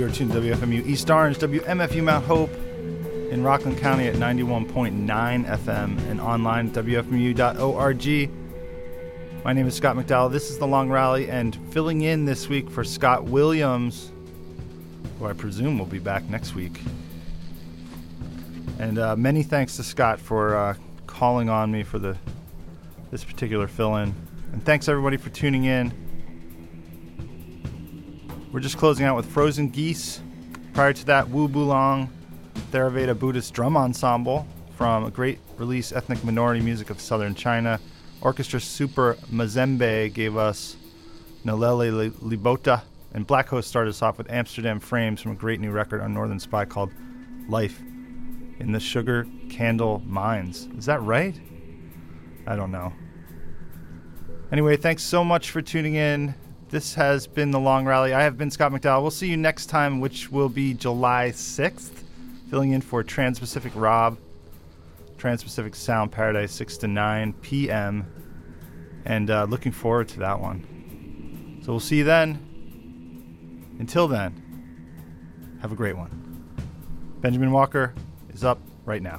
You are tuned to WFMU East Orange, WMFU Mount Hope in Rockland County at 91.9 FM and online at WFMU.org. My name is Scott McDowell. This is The Long Rally, and filling in this week for Scott Williams, who I presume will be back next week. And many thanks to Scott for calling on me for this particular fill-in. And thanks everybody for tuning in. We're just closing out with Frozen Geese. Prior to that, Wu Bulong, Theravada Buddhist Drum Ensemble from a great release, Ethnic Minority Music of Southern China. Orchestra Super Mazembe gave us Nalele Libota. And Black Host started us off with Amsterdam Frames from a great new record on Northern Spy called Life in the Sugar Candle Mines. Is that right? I don't know. Anyway, thanks so much for tuning in. This has been The Long Rally. I have been Scott McDowell. We'll see you next time, which will be July 6th, filling in for Trans-Pacific Rob, Trans-Pacific Sound Paradise, 6 to 9 p.m., and looking forward to that one. So we'll see you then. Until then, have a great one. Benjamin Walker is up right now.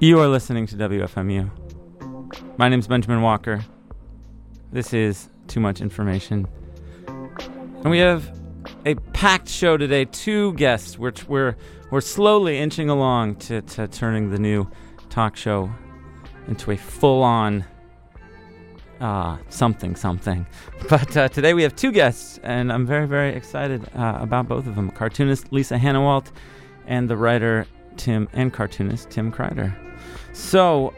You are listening to WFMU. My name's Benjamin Walker. This is Too Much Information. And we have a packed show today. 2 guests. We're slowly inching along to turning the new talk show into a full-on something. But today we have 2 guests, and I'm very, very excited about both of them. Cartoonist Lisa Hanawalt and the writer cartoonist Tim Kreider. So,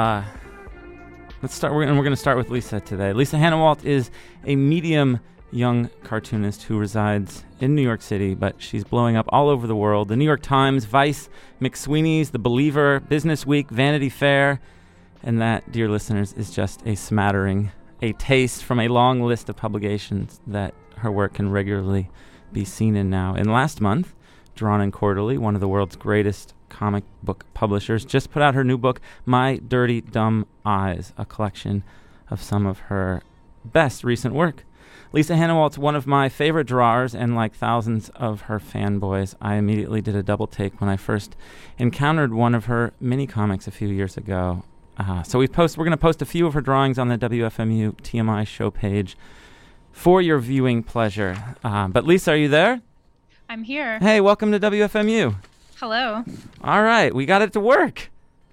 let's start. We're going to start with Lisa today. Lisa Hanawalt is a medium young cartoonist who resides in New York City, but she's blowing up all over the world. The New York Times, Vice, McSweeney's, The Believer, Business Week, Vanity Fair, and that, dear listeners, is just a smattering, a taste from a long list of publications that her work can regularly be seen in now. And last month, Drawn and Quarterly, one of the world's greatest comic book publishers, just put out her new book, My Dirty Dumb Eyes, a collection of some of her best recent work. Lisa Hanawalt's one of my favorite drawers, and like thousands of her fanboys, I immediately did a double take when I first encountered one of her mini comics a few years ago. So we're going to post a few of her drawings on the WFMU TMI show page for your viewing pleasure. But Lisa, are you there? I'm here. Hey, welcome to WFMU. Hello. All right, we got it to work.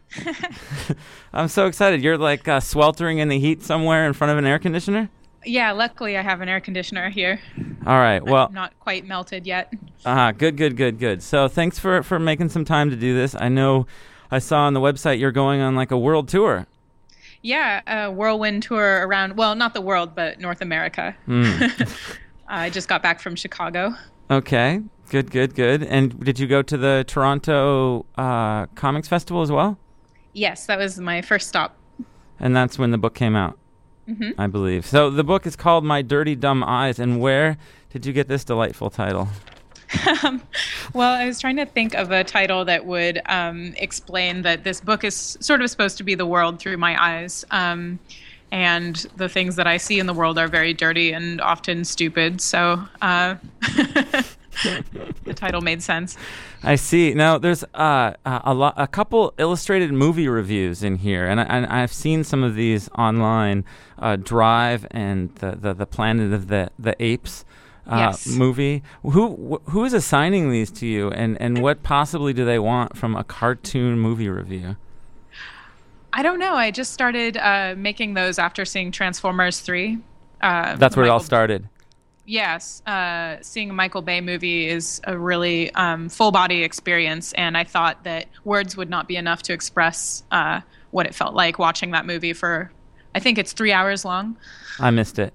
I'm so excited. You're like sweltering in the heat somewhere in front of an air conditioner? Yeah, luckily I have an air conditioner here. All right, well. I'm not quite melted yet. Good. So thanks for making some time to do this. I know I saw on the website you're going on like a world tour. Yeah, a whirlwind tour around, well, not the world, but North America. I just got back from Chicago. Okay, good. And did you go to the Toronto Comics Festival as well? Yes, that was my first stop. And that's when the book came out, I believe. So the book is called My Dirty Dumb Eyes, and where did you get this delightful title? Well, I was trying to think of a title that would explain that this book is sort of supposed to be the world through my eyes. And the things that I see in the world are very dirty and often stupid. So the title made sense. I see. Now, there's a couple illustrated movie reviews in here, and I've seen some of these online. Drive and the Planet of the Apes yes. movie. Who is assigning these to you, and what possibly do they want from a cartoon movie review? I don't know. I just started making those after seeing Transformers 3. That's where it all started. Yes. Seeing a Michael Bay movie is a really full-body experience, and I thought that words would not be enough to express what it felt like watching that movie for, I think it's 3 hours long. I missed it.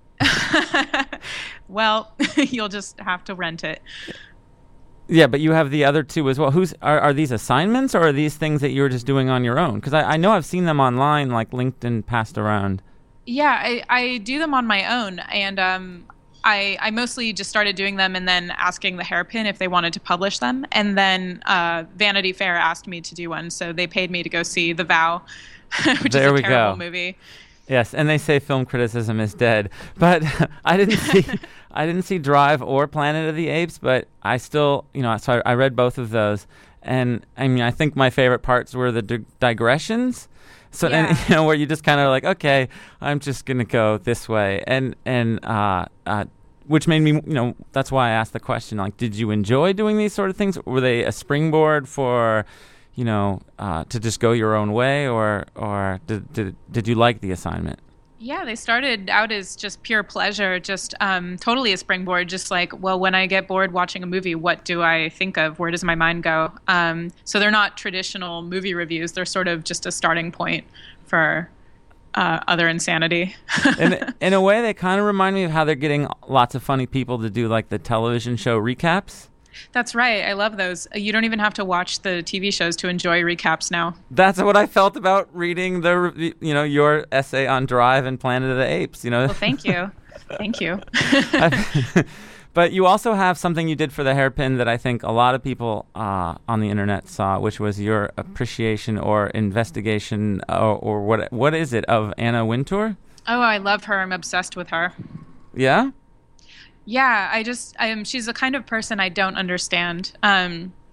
Well, you'll just have to rent it. Yeah, but you have the other 2 as well. Are these assignments, or are these things that you were just doing on your own? Because I know I've seen them online, like linked and passed around. Yeah, I do them on my own, and I mostly just started doing them and then asking the Hairpin if they wanted to publish them, and then Vanity Fair asked me to do one, so they paid me to go see The Vow, which is a terrible movie. Yes, and they say film criticism is dead, but I didn't see Drive or Planet of the Apes, but I still, so I read both of those, and I mean, I think my favorite parts were the digressions. So, yeah. And where you just kind of like, okay, I'm just gonna go this way, and which made me, that's why I asked the question, like, did you enjoy doing these sort of things? Were they a springboard for, to just go your own way, or did you like the assignment? Yeah, they started out as just pure pleasure, just totally a springboard, just like, well, when I get bored watching a movie, what do I think of? Where does my mind go? So they're not traditional movie reviews. They're sort of just a starting point for other insanity. In a way, they kind of remind me of how they're getting lots of funny people to do like the television show recaps. That's right. I love those. You don't even have to watch the TV shows to enjoy recaps now. That's what I felt about reading your essay on Drive and Planet of the Apes. Well, thank you. Thank you. But you also have something you did for the Hairpin that I think a lot of people on the internet saw, which was your appreciation or investigation or what is it, of Anna Wintour? Oh, I love her. I'm obsessed with her. Yeah? Yeah, she's a kind of person I don't understand.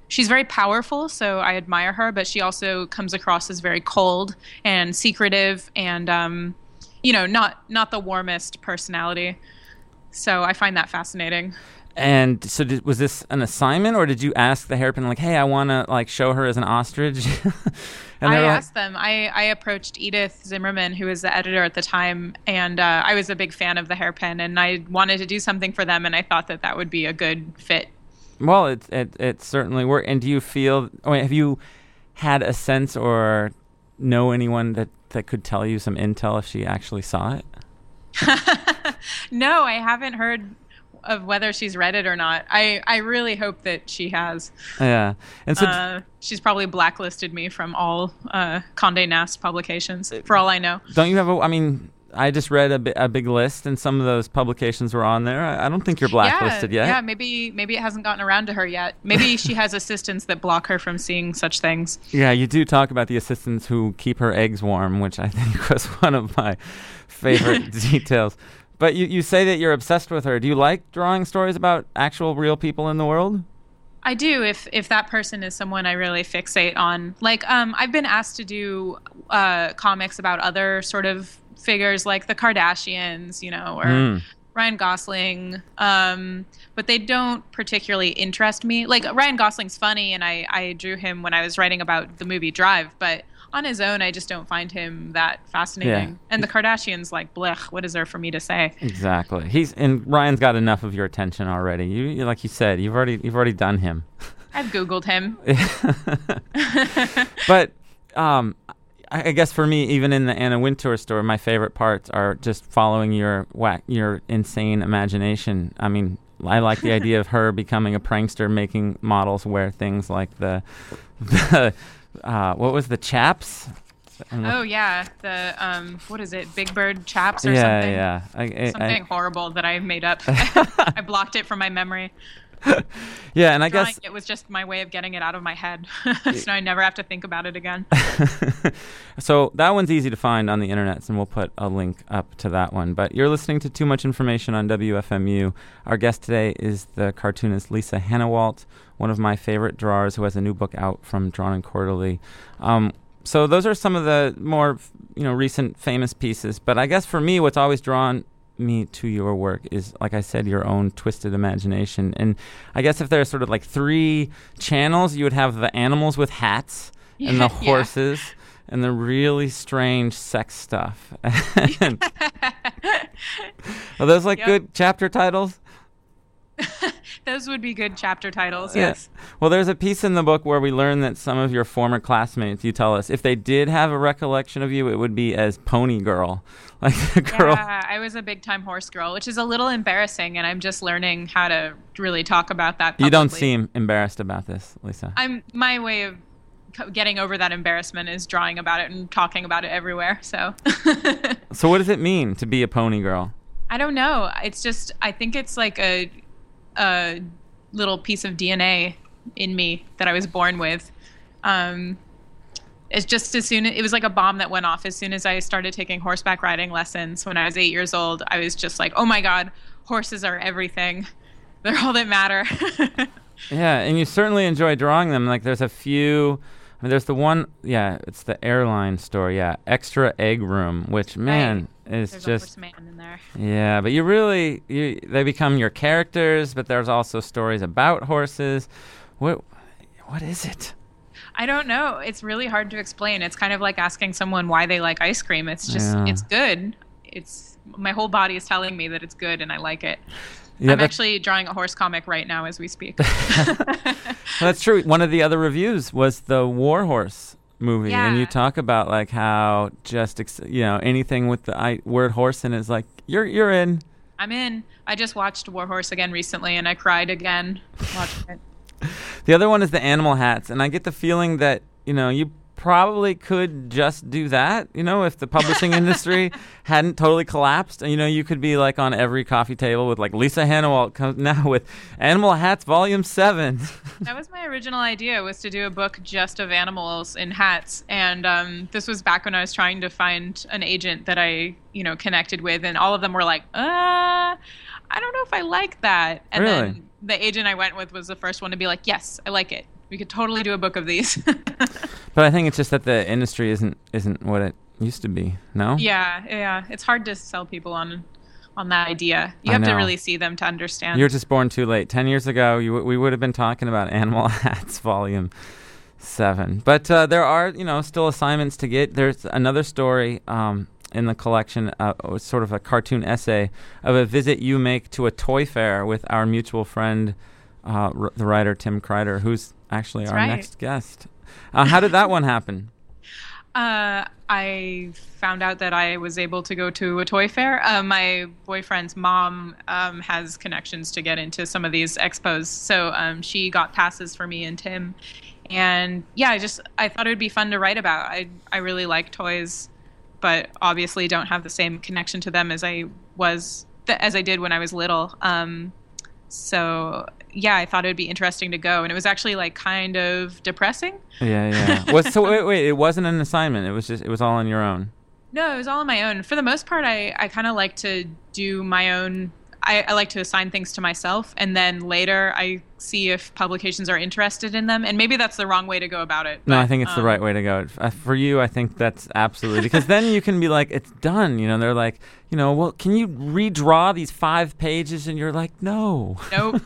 she's very powerful, so I admire her, but she also comes across as very cold and secretive and not the warmest personality. So I find that fascinating. And so was this an assignment, or did you ask the hairpin, like, hey, I want to like show her as an ostrich? And I asked them. I approached Edith Zimmerman, who was the editor at the time, and I was a big fan of the hairpin, and I wanted to do something for them, and I thought that would be a good fit. Well, it certainly worked. And do you feel, have you had a sense or know anyone that could tell you some intel if she actually saw it? No, I haven't heard of whether she's read it or not. I really hope that she has. Yeah. And so she's probably blacklisted me from all Condé Nast publications, for all I know. Don't you have I just read a big list, and some of those publications were on there. I don't think you're blacklisted yet. Yeah, maybe it hasn't gotten around to her yet. Maybe she has assistants that block her from seeing such things. Yeah, you do talk about the assistants who keep her eggs warm, which I think was one of my favorite details. But you say that you're obsessed with her. Do you like drawing stories about actual real people in the world? I do, if that person is someone I really fixate on. Like, I've been asked to do comics about other sort of figures like the Kardashians, or Ryan Gosling, but they don't particularly interest me. Like, Ryan Gosling's funny, and I drew him when I was writing about the movie Drive, but on his own, I just don't find him that fascinating. Yeah. And the Kardashians, like, blech, what is there for me to say? Exactly. Ryan's got enough of your attention already. You like you said, you've already done him. I've Googled him. But I guess for me, even in the Anna Wintour story, my favorite parts are just following your insane imagination. I mean, I like the idea of her becoming a prankster, making models wear things like the what was the chaps? Oh yeah, the what is it? Big Bird chaps or something? Yeah, something horrible that I made up. I blocked it from my memory. Yeah, and I guess it was just my way of getting it out of my head, so I never have to think about it again. So that one's easy to find on the internet, and we'll put a link up to that one. But you're listening to Too Much Information on WFMU. Our guest today is the cartoonist Lisa Hanawalt, one of my favorite drawers, who has a new book out from Drawn and Quarterly. So those are some of the more recent famous pieces. But I guess for me, what's always drawn me to your work is, like I said, your own twisted imagination. And I guess if there's sort of like 3 channels, you would have the animals with hats and the horses and the really strange sex stuff. Are those like good chapter titles? Those would be good chapter titles, yes. Well, there's a piece in the book where we learn that some of your former classmates, you tell us, if they did have a recollection of you, it would be as Pony Girl. Like the girl. Yeah, I was a big-time horse girl, which is a little embarrassing, and I'm just learning how to really talk about that publicly. You don't seem embarrassed about this, Lisa. My way of getting over that embarrassment is drawing about it and talking about it everywhere, so. So what does it mean to be a pony girl? I don't know. It's just, I think it's like a little piece of DNA in me that I was born with. It's just it was like a bomb that went off as soon as I started taking horseback riding lessons when I was 8 years old. I was just like, oh my God, horses are everything. They're all that matter. Yeah, and you certainly enjoy drawing them. Like there's a few, there's the one, it's the airline story, Extra Egg Room, which, man, is there's just... a horseman in there. Yeah, but they become your characters, but there's also stories about horses. What is it? I don't know. It's really hard to explain. It's kind of like asking someone why they like ice cream. It's just, it's good. My whole body is telling me that it's good and I like it. Yeah, I'm actually drawing a horse comic right now as we speak. That's true. One of the other reviews was the War Horse movie, and you talk about like how just anything with the word horse in it is like you're in. I'm in. I just watched War Horse again recently, and I cried again watching it. The other one is the animal hats, and I get the feeling that you probably could just do that, if the publishing industry hadn't totally collapsed. And, you could be like on every coffee table with like Lisa Hanawalt comes now with Animal Hats Volume 7. That was my original idea, was to do a book just of animals in hats. And this was back when I was trying to find an agent that I, connected with. And all of them were like, I don't know if I like that. And really? Then the agent I went with was the first one to be like, yes, I like it. We could totally do a book of these. But I think it's just that the industry isn't what it used to be. No. Yeah. It's hard to sell people on that idea. You have to really see them to understand. You're just born too late. 10 years ago, we would have been talking about Animal Hats Volume 7. But there are, still assignments to get. There's another story in the collection, sort of a cartoon essay of a visit you make to a toy fair with our mutual friend, the writer Tim Kreider, who's actually That's our right. next guest. How did that one happen? I found out that I was able to go to a toy fair. My boyfriend's mom has connections to get into some of these expos, so she got passes for me and Tim. And yeah, I thought it would be fun to write about. I really like toys, but obviously don't have the same connection to them as I did when I was little. So yeah, I thought it would be interesting to go, and it was actually like kind of depressing. Yeah. So wait, it wasn't an assignment. It was all on your own. No, it was all on my own. For the most part, I kind of like to do my own. I like to assign things to myself, and then later I see if publications are interested in them. And maybe that's the wrong way to go about it. No, I think it's the right way to go. For you, I think that's absolutely, because then you can be like, it's done. They're like, well, can you redraw these 5 pages? And you're like, no. Nope.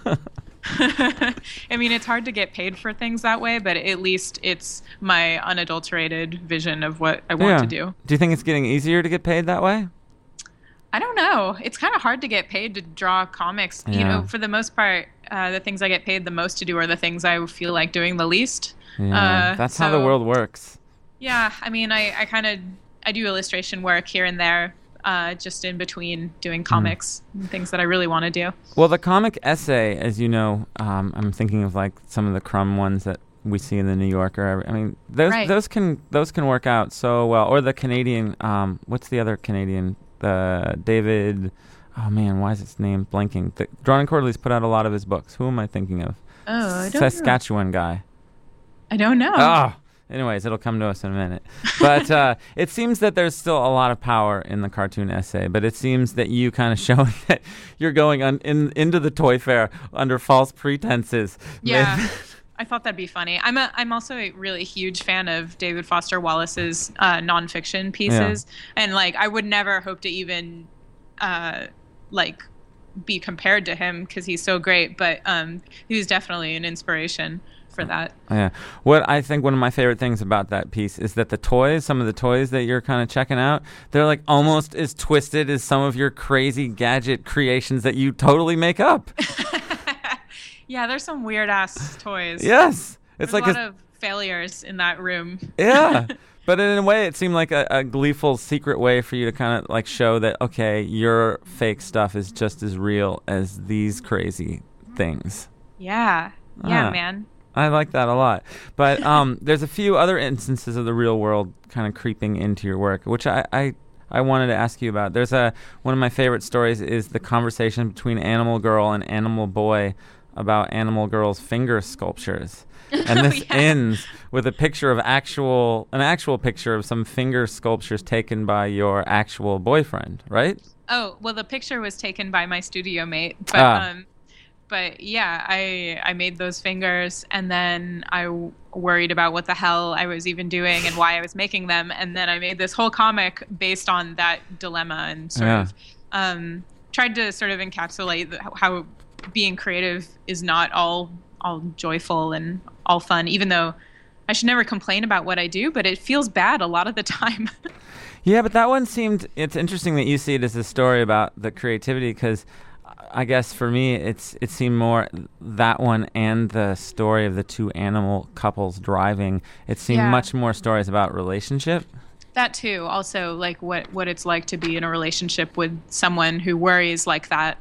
I mean, it's hard to get paid for things that way, but at least it's my unadulterated vision of what I want to do. Do you think it's getting easier to get paid that way? I don't know. It's kind of hard to get paid to draw comics. Yeah. For the most part, the things I get paid the most to do are the things I feel like doing the least. Yeah, that's how the world works. Yeah, I mean, I do illustration work here and there, just in between doing comics and things that I really want to do. Well, the comic essay, as you know, I'm thinking of like some of the Crumb ones that we see in the New Yorker. I mean, those can work out so well. Or the Canadian, what's the other Canadian? The David, oh man, why is his name blanking? Drawn and Quarterly's put out a lot of his books. Who am I thinking of? Oh, I don't Saskatchewan guy. I don't know. Oh, anyways, it'll come to us in a minute. But it seems that there's still a lot of power in the cartoon essay, but it seems that you kind of show that you're going into the toy fair under false pretenses. Yeah. I thought that'd be funny. I'm also a really huge fan of David Foster Wallace's nonfiction pieces, and like I would never hope to even be compared to him because he's so great. But he was definitely an inspiration for that. Yeah. What I think one of my favorite things about that piece is that some of the toys that you're kind of checking out, they're like almost as twisted as some of your crazy gadget creations that you totally make up. Yeah, there's some weird ass toys. Yes. There's like a lot of failures in that room. Yeah. But in a way, it seemed like a gleeful secret way for you to kind of like show that, okay, your fake stuff is just as real as these crazy things. Yeah. Yeah, man. I like that a lot. But there's a few other instances of the real world kind of creeping into your work, which I wanted to ask you about. There's one of my favorite stories is the conversation between Animal Girl and Animal Boy about Animal Girl's finger sculptures. And this ends with a picture of an actual picture of some finger sculptures taken by your actual boyfriend, right? Oh, well, the picture was taken by my studio mate, but yeah, I made those fingers, and then I worried about what the hell I was even doing and why I was making them, and then I made this whole comic based on that dilemma and sort of tried to sort of encapsulate how being creative is not all joyful and all fun, even though I should never complain about what I do, but it feels bad a lot of the time. Yeah, but that one it's interesting that you see it as a story about the creativity, because I guess for me it seemed more that one and the story of the two animal couples driving. It seemed much more stories about relationship. That too. Also, like what it's like to be in a relationship with someone who worries like that.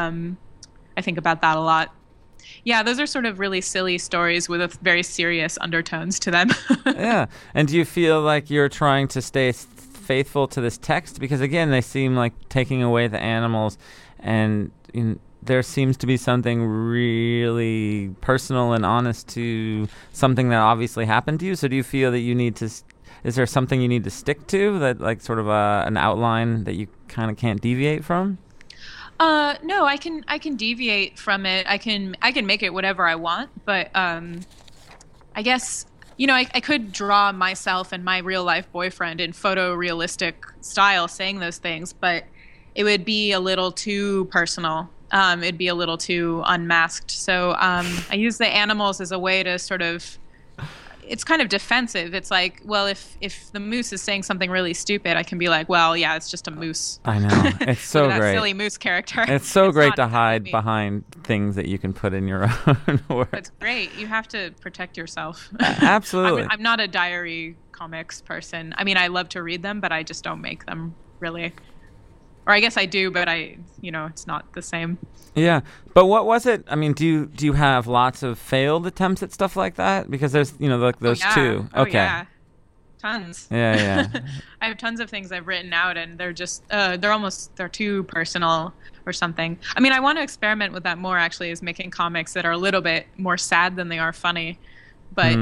I think about that a lot. Yeah, those are sort of really silly stories with very serious undertones to them. Yeah. And do you feel like you're trying to stay faithful to this text? Because, again, they seem like taking away the animals, and there seems to be something really personal and honest to something that obviously happened to you. So do you feel that you need to... Is there something you need to stick to, that like sort of an outline that you kind of can't deviate from? No, I can deviate from it. I can make it whatever I want, but I guess, I could draw myself and my real life boyfriend in photorealistic style saying those things, but it would be a little too personal. It'd be a little too unmasked. So I use the animals as a way to sort of, it's kind of defensive. It's like, well, if the moose is saying something really stupid, I can be like, well, yeah, it's just a moose. I know. It's so that great. Silly moose character. It's so great to not hide me. behind things that you can put in your own work. It's great. You have to protect yourself. Absolutely. I'm not a diary comics person. I mean, I love to read them, but I just don't make them really. Or I guess I do, but it's not the same. Yeah, but what was it? I mean, do you have lots of failed attempts at stuff like that? Because there's like those two. Oh, Okay. yeah. Tons. Yeah. I have tons of things I've written out, and they're just they're too personal or something. I mean, I want to experiment with that more. Actually, is making comics that are a little bit more sad than they are funny, but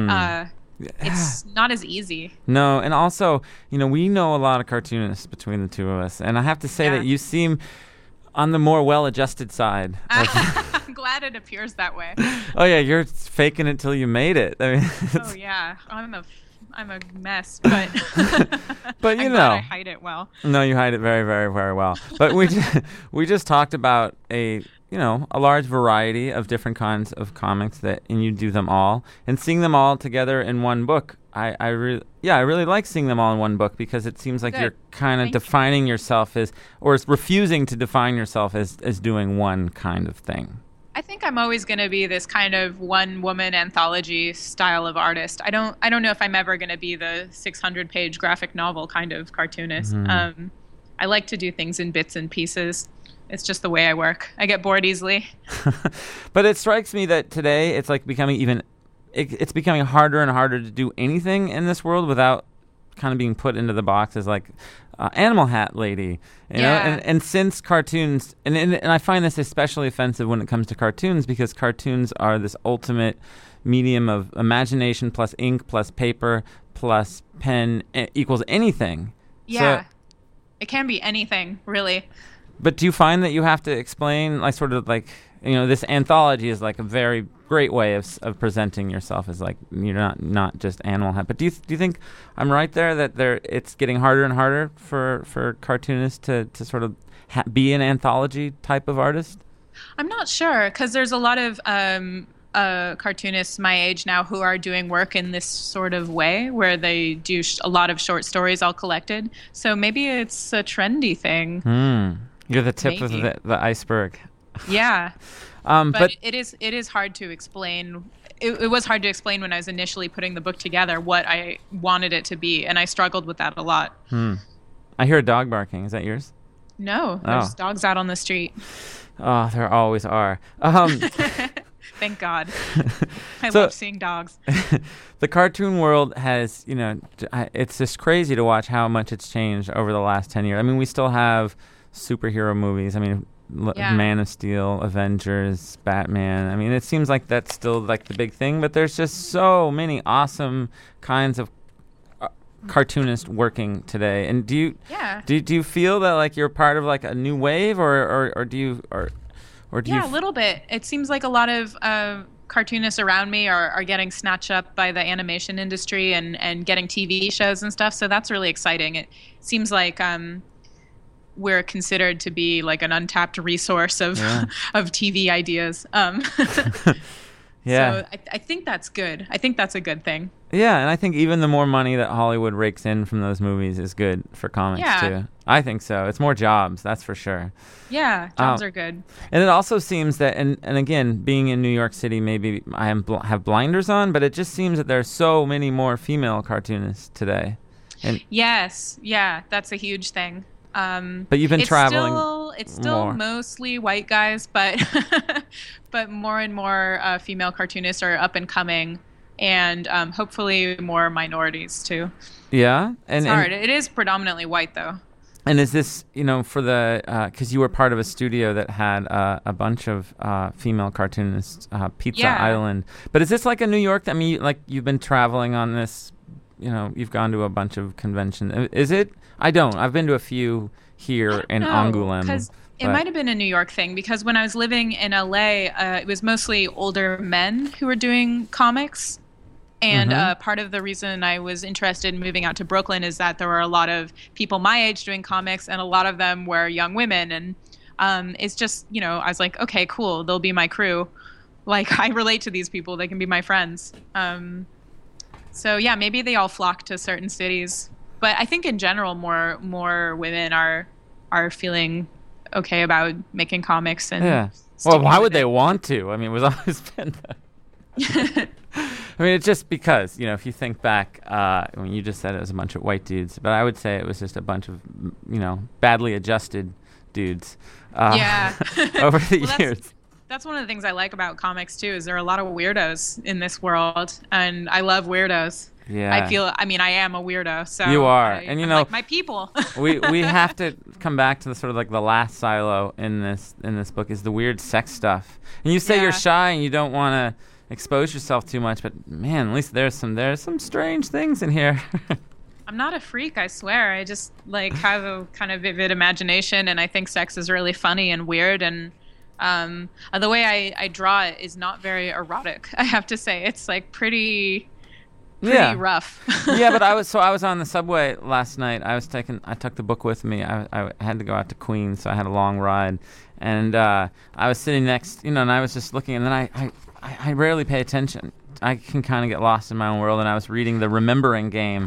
it's not as easy. No, and also, we know a lot of cartoonists between the two of us, and I have to say that you seem on the more well-adjusted side. I'm glad it appears that way. Oh yeah, you're faking it till you made it. I mean, oh yeah, I'm a mess, but but I'm glad I hide it well. No, you hide it very, very, very well. But we just talked about a large variety of different kinds of comics and you do them all, and seeing them all together in one book. I really like seeing them all in one book, because it seems like you're kind of defining yourself or refusing to define yourself as doing one kind of thing. I think I'm always going to be this kind of one-woman anthology style of artist. I don't know if I'm ever going to be the 600-page graphic novel kind of cartoonist. Mm-hmm. I like to do things in bits and pieces. It's just the way I work. I get bored easily. But it strikes me that today it's like it's becoming harder and harder to do anything in this world without kind of being put into the box as like animal hat lady, you know. And since cartoons, and I find this especially offensive when it comes to cartoons, because cartoons are this ultimate medium of imagination plus ink plus paper plus pen equals anything. Yeah, it can be anything, really. But do you find that you have to explain, like, sort of like, this anthology is like a very great way of presenting yourself as like you're not just animal hat. But do you think I'm right there that it's getting harder and harder for cartoonists to sort of be an anthology type of artist? I'm not sure, because there's a lot of cartoonists my age now who are doing work in this sort of way, where they do a lot of short stories all collected. So maybe it's a trendy thing. You're the tip of the iceberg. Yeah. But it is hard to explain. It was hard to explain when I was initially putting the book together what I wanted it to be, and I struggled with that a lot. I hear a dog barking. Is that yours? No, there's dogs out on the street. Oh, there always are. Thank God. I love seeing dogs. The cartoon world has, it's just crazy to watch how much it's changed over the last 10 years. I mean, we still have superhero movies. I mean, Man of Steel, Avengers, Batman. I mean, it seems like that's still like the big thing, but there's just so many awesome kinds of cartoonists working today. And do you feel that like you're part of like a new wave, or do you a little bit. It seems like a lot of cartoonists around me are getting snatched up by the animation industry and getting TV shows and stuff. So that's really exciting. It seems like we're considered to be like an untapped resource of TV ideas. So I think that's good. I think that's a good thing. Yeah, and I think even the more money that Hollywood rakes in from those movies is good for comics too. I think so. It's more jobs, that's for sure. Yeah, jobs are good. And it also seems that, and again, being in New York City, maybe I have blinders on, but it just seems that there's so many more female cartoonists today. And yes, that's a huge thing. But you've been traveling. It's still mostly white guys, but but more and more female cartoonists are up and coming, and hopefully more minorities too. Yeah, it's hard. It is predominantly white though. And is this, for the because you were part of a studio that had a bunch of female cartoonists, Pizza Island. But is this like a New York? I mean, like you've been traveling on this. You've gone to a bunch of conventions. Is it? I don't. I've been to a few here in Angoulême. Because it might have been a New York thing, because when I was living in LA, it was mostly older men who were doing comics. And part of the reason I was interested in moving out to Brooklyn is that there were a lot of people my age doing comics, and a lot of them were young women. And it's just, I was like, okay, cool. They'll be my crew. Like, I relate to these people. They can be my friends. So yeah, maybe they all flock to certain cities. But I think in general, more women are feeling okay about making comics. And well, why would they want to? I mean, it was always been that. I mean, it's just because, if you think back, when you just said it was a bunch of white dudes, but I would say it was just a bunch of, badly adjusted dudes over the years. That's one of the things I like about comics, too, is there are a lot of weirdos in this world, and I love weirdos. Yeah. I am a weirdo, so you are, and I'm like my people. we have to come back to the sort of like the last silo in this book is the weird sex stuff. And you say you're shy and you don't want to expose yourself too much, but man, at least there's some strange things in here. I'm not a freak, I swear. I just have a kind of vivid imagination, and I think sex is really funny and weird, and the way I draw it is not very erotic. I have to say, it's like pretty rough. Yeah, but I was on the subway last night. I took the book with me. I had to go out to Queens, so I had a long ride, and I was sitting next, and I was just looking, and then I rarely pay attention. I can kind of get lost in my own world, and I was reading The Remembering Game.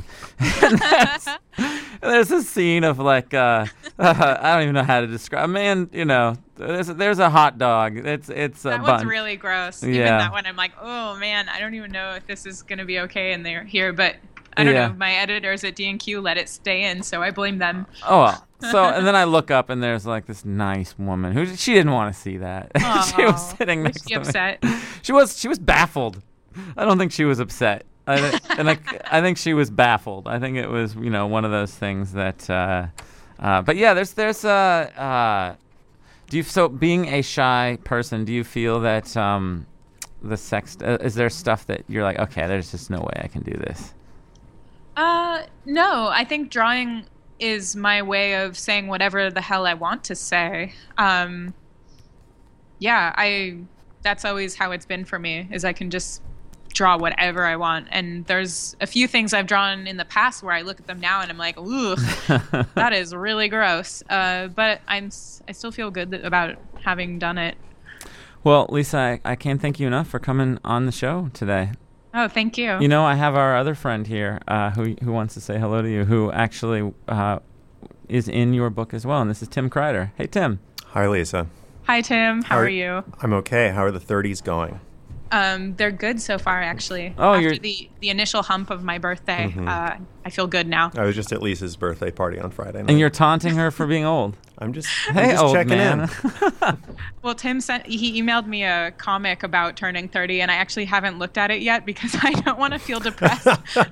There's a scene of I don't even know how to describe. Man, there's a hot dog. It's a that bun. One's really gross. Even that one, I'm like, oh man, I don't even know if this is gonna be okay in here, but I don't know. My editors at D&Q let it stay in, so I blame them. Oh well. So, and then I look up, and there's this nice woman she didn't want to see that. She was sitting next to me. Was she upset? She was baffled. I don't think she was upset. I think she was baffled. I think it was, one of those things that. But yeah, there's so being a shy person, do you feel that the sex is there stuff that you're like, okay, there's just no way I can do this? No, I think drawing is my way of saying whatever the hell I want to say. That's always how it's been for me, is I can just draw whatever I want. And there's a few things I've drawn in the past where I look at them now and I'm like, ooh, that is really gross. But I still feel good about having done it. Well, Lisa, I can't thank you enough for coming on the show today. Oh, thank you. I have our other friend here who wants to say hello to you, who actually is in your book as well, and this is Tim Kreider. Hey, Tim. Hi, Lisa. Hi, Tim. How are you? I'm okay. How are the 30s going? They're good so far, actually. Oh, After the initial hump of my birthday, I feel good now. I was just at Lisa's birthday party on Friday night. And you're taunting her for being old. I'm just old checking man. in. Well, Tim he emailed me a comic about turning 30, and I actually haven't looked at it yet because I don't want to feel depressed.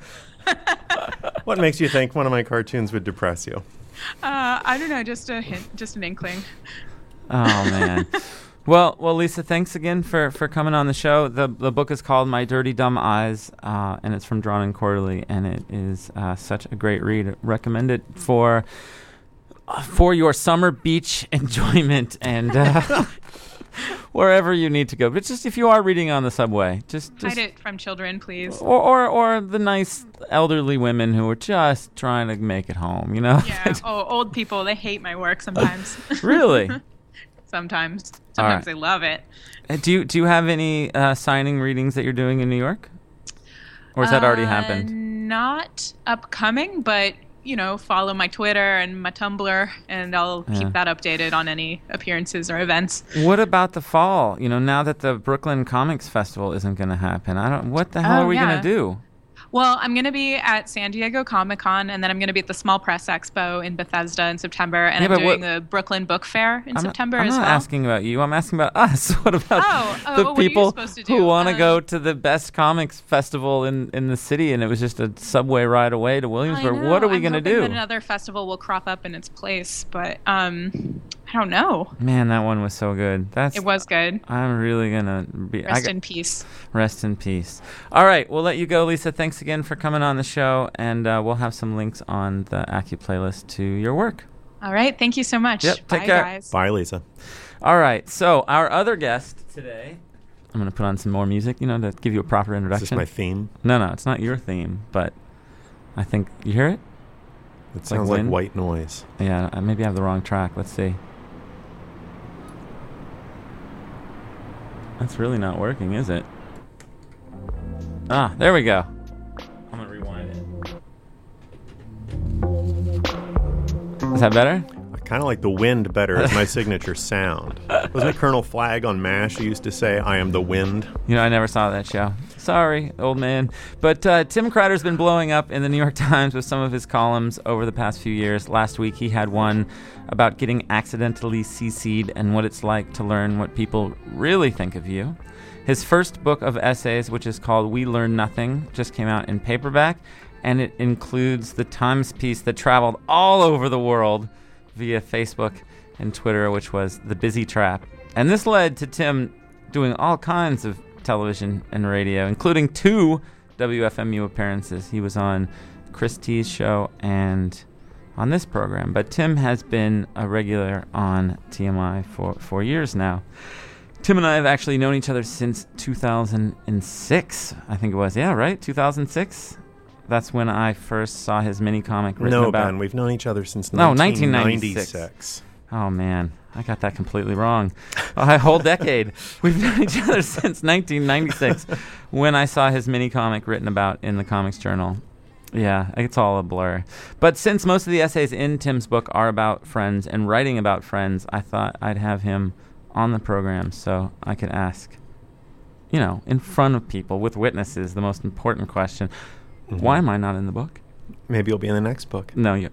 What makes you think one of my cartoons would depress you? I don't know, just a hint, just an inkling. Oh, man. Well, Lisa, thanks again for coming on the show. The book is called My Dirty Dumb Eyes, and it's from Drawn and Quarterly, and it is such a great read. I recommend it for your summer beach enjoyment and wherever you need to go. But just if you are reading on the subway, just hide it from children, please. Or the nice elderly women who are just trying to make it home. Yeah. Old people, they hate my work sometimes. Really? Sometimes right. They love it. Do you have any signing readings that you're doing in New York, or has that already happened? Not upcoming, but follow my Twitter and my Tumblr, and I'll keep that updated on any appearances or events. What about the fall? Now that the Brooklyn Comics Festival isn't going to happen, what the hell are we going to do? Well, I'm going to be at San Diego Comic-Con, and then I'm going to be at the Small Press Expo in Bethesda in September, and I'm doing the Brooklyn Book Fair in September as well. I'm not asking about you. I'm asking about us. What about the people who want to go to the best comics festival in the city, and it was just a subway ride away to Williamsburg? What are we going to do? Another festival will crop up in its place, but I don't know. Man, that one was so good. It was good. I'm really going to be... Rest in peace. Rest in peace. All right, we'll let you go, Lisa. Thanks again for coming on the show, and we'll have some links on the Accu playlist to your work. All right, thank you so much. Yep, take Bye, care. Guys. Bye, Lisa. All right, so our other guest today I'm going to put on some more music, to give you a proper Is introduction. this my theme? No, it's not your theme, but I think you hear it. It sounds like white noise. Yeah, maybe I have the wrong track. Let's see. That's really not working, is it? Ah, there we go. I'm going to rewind it. Is that better? I kind of like the wind better as my signature sound. Wasn't it Colonel Flagg on MASH who used to say, "I am the wind"? I never saw that show. Sorry, old man. But Tim Kreider's been blowing up in the New York Times with some of his columns over the past few years. Last week he had one about getting accidentally CC'd and what it's like to learn what people really think of you. His first book of essays, which is called We Learn Nothing, just came out in paperback, and it includes the Times piece that traveled all over the world via Facebook and Twitter, which was The Busy Trap. And this led to Tim doing all kinds of television and radio, including 2 WFMU appearances. He was on Chris T's show and on this program. But Tim has been a regular on TMI for 4 years now. Tim and I have actually known each other since 2006, I think it was. Yeah, right? 2006? That's when I first saw his mini comic written about... No, Ben, we've known each other since 1996. Oh, man. I got that completely wrong. A whole decade. We've known each other since 1996 when I saw his mini comic written about in the Comics Journal. Yeah, it's all a blur. But since most of the essays in Tim's book are about friends and writing about friends, I thought I'd have him on the program so I could ask, in front of people with witnesses, the most important question. Mm-hmm. Why am I not in the book? Maybe you'll be in the next book. No.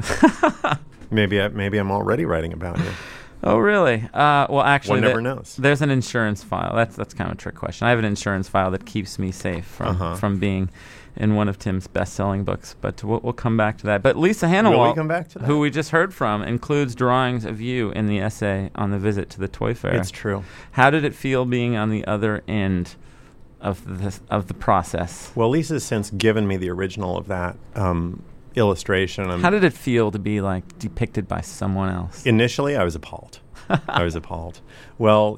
Maybe I'm already writing about you. Oh, really? Well, actually, one never knows. There's an insurance file. That's kind of a trick question. I have an insurance file that keeps me safe from being in one of Tim's best-selling books, but we'll come back to that. But Lisa Hanawalt, will we come back to that? Who we just heard from, includes drawings of you in the essay on the visit to the Toy Fair. It's true. How did it feel being on the other end of the process? Well, Lisa's since given me the original of that illustration. How did it feel to be depicted by someone else? Initially, I was appalled. Well,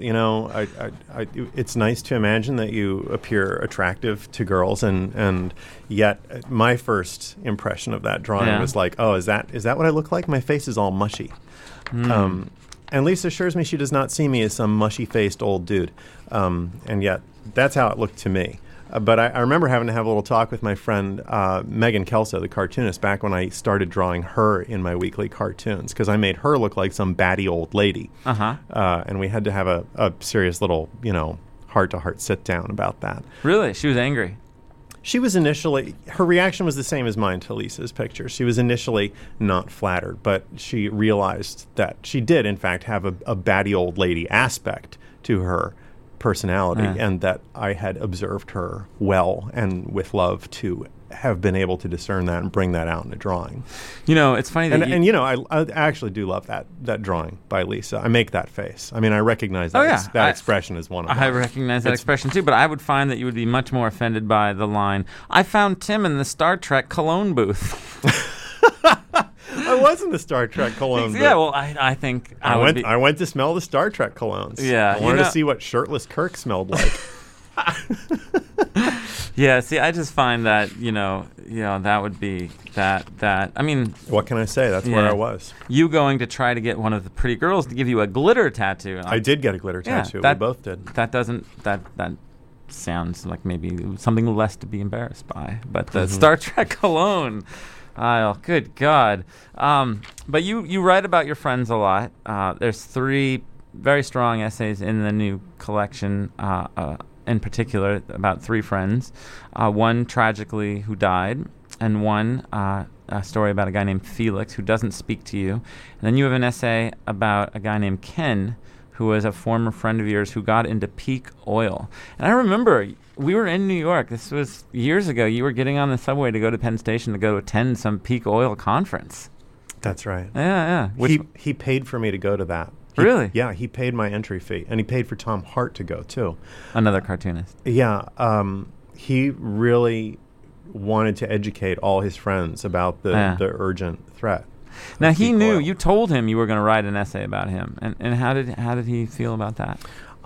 it's nice to imagine that you appear attractive to girls, and yet my first impression of that drawing was like, oh, is that what I look like? My face is all mushy. And Lisa assures me she does not see me as some mushy-faced old dude, and yet that's how it looked to me. But I remember having to have a little talk with my friend Megan Kelso, the cartoonist, back when I started drawing her in my weekly cartoons, because I made her look like some batty old lady. And we had to have a serious little, heart-to-heart sit-down about that. Really? She was angry? She was initially, her reaction was the same as mine to Lisa's picture. She was initially not flattered, but she realized that she did, in fact, have a batty old lady aspect to her personality, and that I had observed her well and with love to have been able to discern that and bring that out in a drawing. It's funny that I actually do love that drawing by Lisa. I make that face. I mean, I recognize that expression as one of them. I recognize that expression too, but I would find that you would be much more offended by the line, "I found Tim in the Star Trek cologne booth." I was in the Star Trek cologne. Yeah, well, I think I went to smell the Star Trek colognes. Yeah, I wanted to see what shirtless Kirk smelled like. Yeah, see, I just find that that would be that. I mean, what can I say? That's where I was. You going to try to get one of the pretty girls to give you a glitter tattoo? I did get a glitter tattoo. We both did. That sounds like maybe something less to be embarrassed by. But the Star Trek cologne. Oh, good God. But you write about your friends a lot. There's 3 very strong essays in the new collection, in particular, about 3 friends. One tragically who died, and one a story about a guy named Felix who doesn't speak to you. And then you have an essay about a guy named Ken, who was a former friend of yours who got into peak oil. And I remember we were in New York. This was years ago. You were getting on the subway to go to Penn Station to go attend some peak oil conference. That's right. Yeah. He paid for me to go to that. Really? Yeah, he paid my entry fee, and he paid for Tom Hart to go too. Another cartoonist. Yeah, he really wanted to educate all his friends about the urgent threat. Now he knew. You told him you were going to write an essay about him, and how did he feel about that?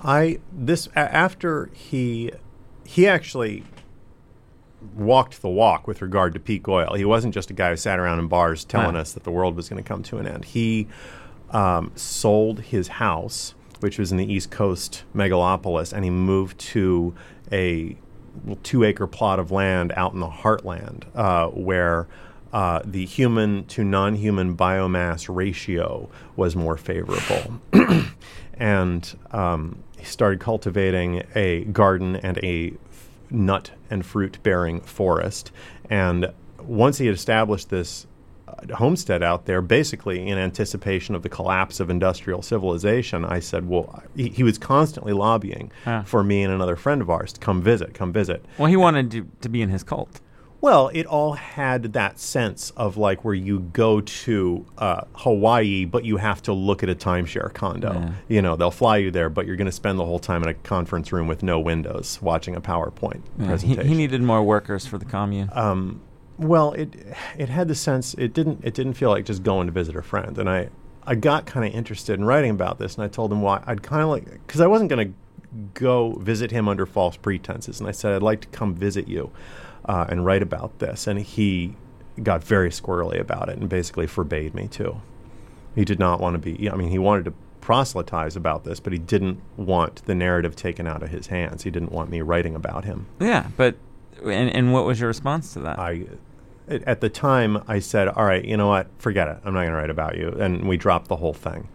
After he actually walked the walk with regard to peak oil. He wasn't just a guy who sat around in bars telling us that the world was going to come to an end. He sold his house, which was in the East Coast megalopolis, and he moved to a 2-acre plot of land out in the heartland where the human to non-human biomass ratio was more favorable. And he started cultivating a garden and a nut and fruit-bearing forest. And once he had established this homestead out there, basically in anticipation of the collapse of industrial civilization, I said, well, he was constantly lobbying for me and another friend of ours to come visit. Well, he wanted to be in his cult. Well, it all had that sense of like where you go to Hawaii, but you have to look at a timeshare condo. Yeah. You know, they'll fly you there, but you're going to spend the whole time in a conference room with no windows watching a PowerPoint presentation. He needed more workers for the commune. Well, it had the sense it didn't feel like just going to visit a friend, and I got kind of interested in writing about this, and I told him why I'd kind of like, because I wasn't going to go visit him under false pretenses, and I said I'd like to come visit you and write about this, and he got very squirrely about it and basically forbade me to. He did not want to be. I mean, he wanted to proselytize about this, but he didn't want the narrative taken out of his hands. He didn't want me writing about him. Yeah, but and what was your response to that? At the time, I said, all right, you know what, forget it. I'm not going to write about you. And we dropped the whole thing.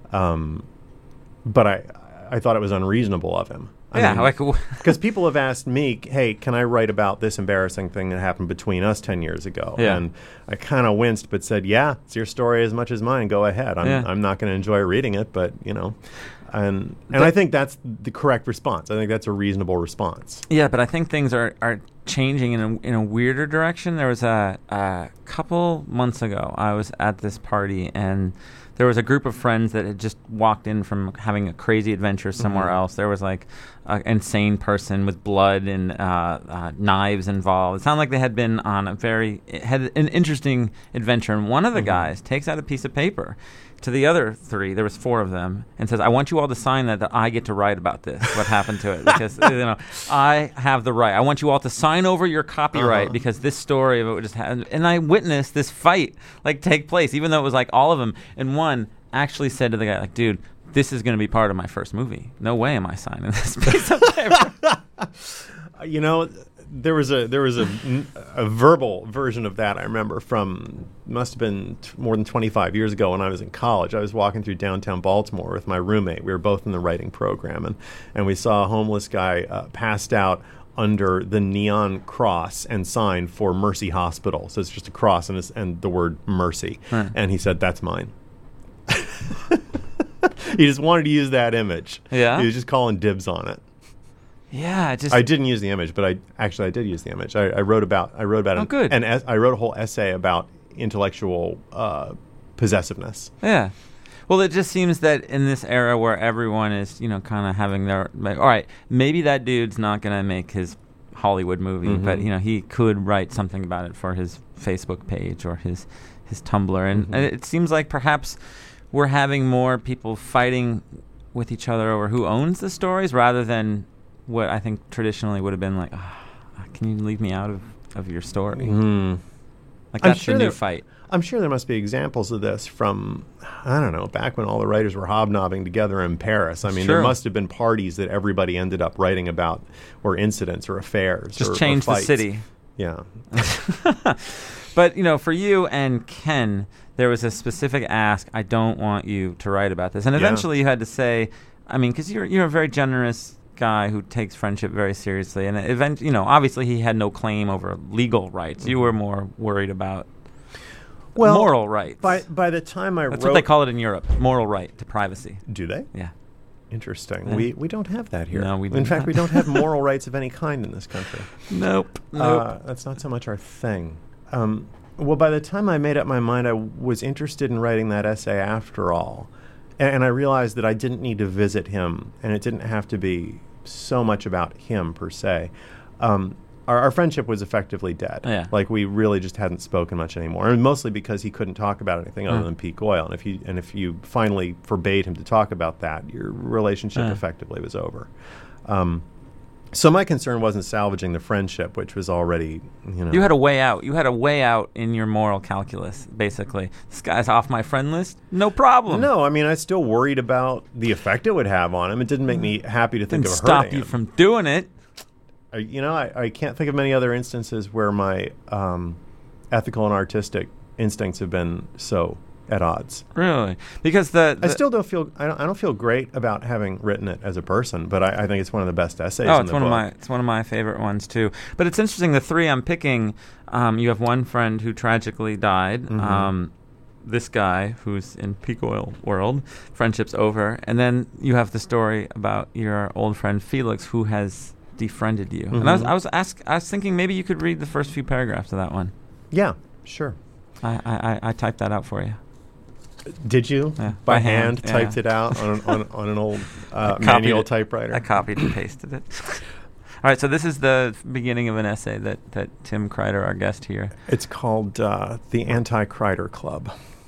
But I thought it was unreasonable of him. Because people have asked me, hey, can I write about this embarrassing thing that happened between us 10 years ago? Yeah. And I kind of winced, but said, yeah, it's your story as much as mine. Go ahead. I'm not going to enjoy reading it, but, you know. And I think that's the correct response. I think that's a reasonable response. Yeah, but I think things are changing in a weirder direction. There was a couple months ago, I was at this party, and there was a group of friends that had just walked in from having a crazy adventure somewhere else. There was like an insane person with blood and knives involved. It sounded like they had been on had an interesting adventure. And one of the guys takes out a piece of paper to the other three, there was 4 of them, and says, I want you all to sign that I get to write about this, what happened to it, because I have the right. I want you all to sign over your copyright because this story of it just happened. And I witnessed this fight take place, even though it was like all of them. And one actually said to the guy, like, dude, this is going to be part of my first movie. No way am I signing this piece of paper. You know, there was a verbal version of that I remember from must have been more than 25 years ago when I was in college. I was walking through downtown Baltimore with my roommate. We were both in the writing program, and we saw a homeless guy passed out under the neon cross and sign for Mercy Hospital. So it's just a cross and the word mercy. And he said, "That's mine." He just wanted to use that image. Yeah, he was just calling dibs on it. Yeah, I didn't use the image, but I did use the image. I wrote about it. Good. And I wrote a whole essay about intellectual possessiveness. Yeah. Well, it just seems that in this era where everyone is, kind of having their, all right, maybe that dude's not going to make his Hollywood movie, but he could write something about it for his Facebook page or his Tumblr, and it seems like perhaps we're having more people fighting with each other over who owns the stories rather than what I think traditionally would have been like, can you leave me out of your story? Like that's the new fight. I'm sure there must be examples of this from, I don't know, back when all the writers were hobnobbing together in Paris. I mean, there must have been parties that everybody ended up writing about, or incidents or affairs. Just change the city. Yeah. But, for you and Ken, there was a specific ask, I don't want you to write about this. And eventually you had to say, I mean, because you're a very generous guy who takes friendship very seriously. And obviously he had no claim over legal rights. You were more worried about moral rights. By the time I wrote... That's what they call it in Europe, moral right to privacy. Do they? Yeah. Interesting. Yeah. We don't have that here. No, we don't. In fact, we don't have moral rights of any kind in this country. Nope. That's not so much our thing. Well, by the time I made up my mind, I was interested in writing that essay after all. And I realized that I didn't need to visit him, and it didn't have to be so much about him per se. our friendship was effectively dead. Yeah. Like, we really just hadn't spoken much anymore, and mostly because he couldn't talk about anything other than peak oil. And if you finally forbade him to talk about that, your relationship effectively was over. So my concern wasn't salvaging the friendship, which was already, You had a way out. You had a way out in your moral calculus, basically. This guy's off my friend list. No problem. No, I mean, I still worried about the effect it would have on him. It didn't make me happy to think Didn't of hurting stop you him. from doing it. I can't think of many other instances where my ethical and artistic instincts have been so at odds. Really? Because I still don't feel. I don't feel great about having written it as a person, but I think it's one of the best essays. Oh, in the book. it's one of my favorite ones too. But it's interesting. The three I'm picking. You have one friend who tragically died. Mm-hmm. This guy who's in peak oil world, friendship's over, and then you have the story about your old friend Felix who has defriended you. Mm-hmm. And I was thinking maybe you could read the first few paragraphs of that one. Yeah, sure. I typed that out for you. Did you? Yeah, by hand yeah. typed it out on an old manual typewriter? I copied and pasted it. All right, so this is the beginning of an essay that Tim Kreider, our guest here. It's called The Anti-Kreider Club.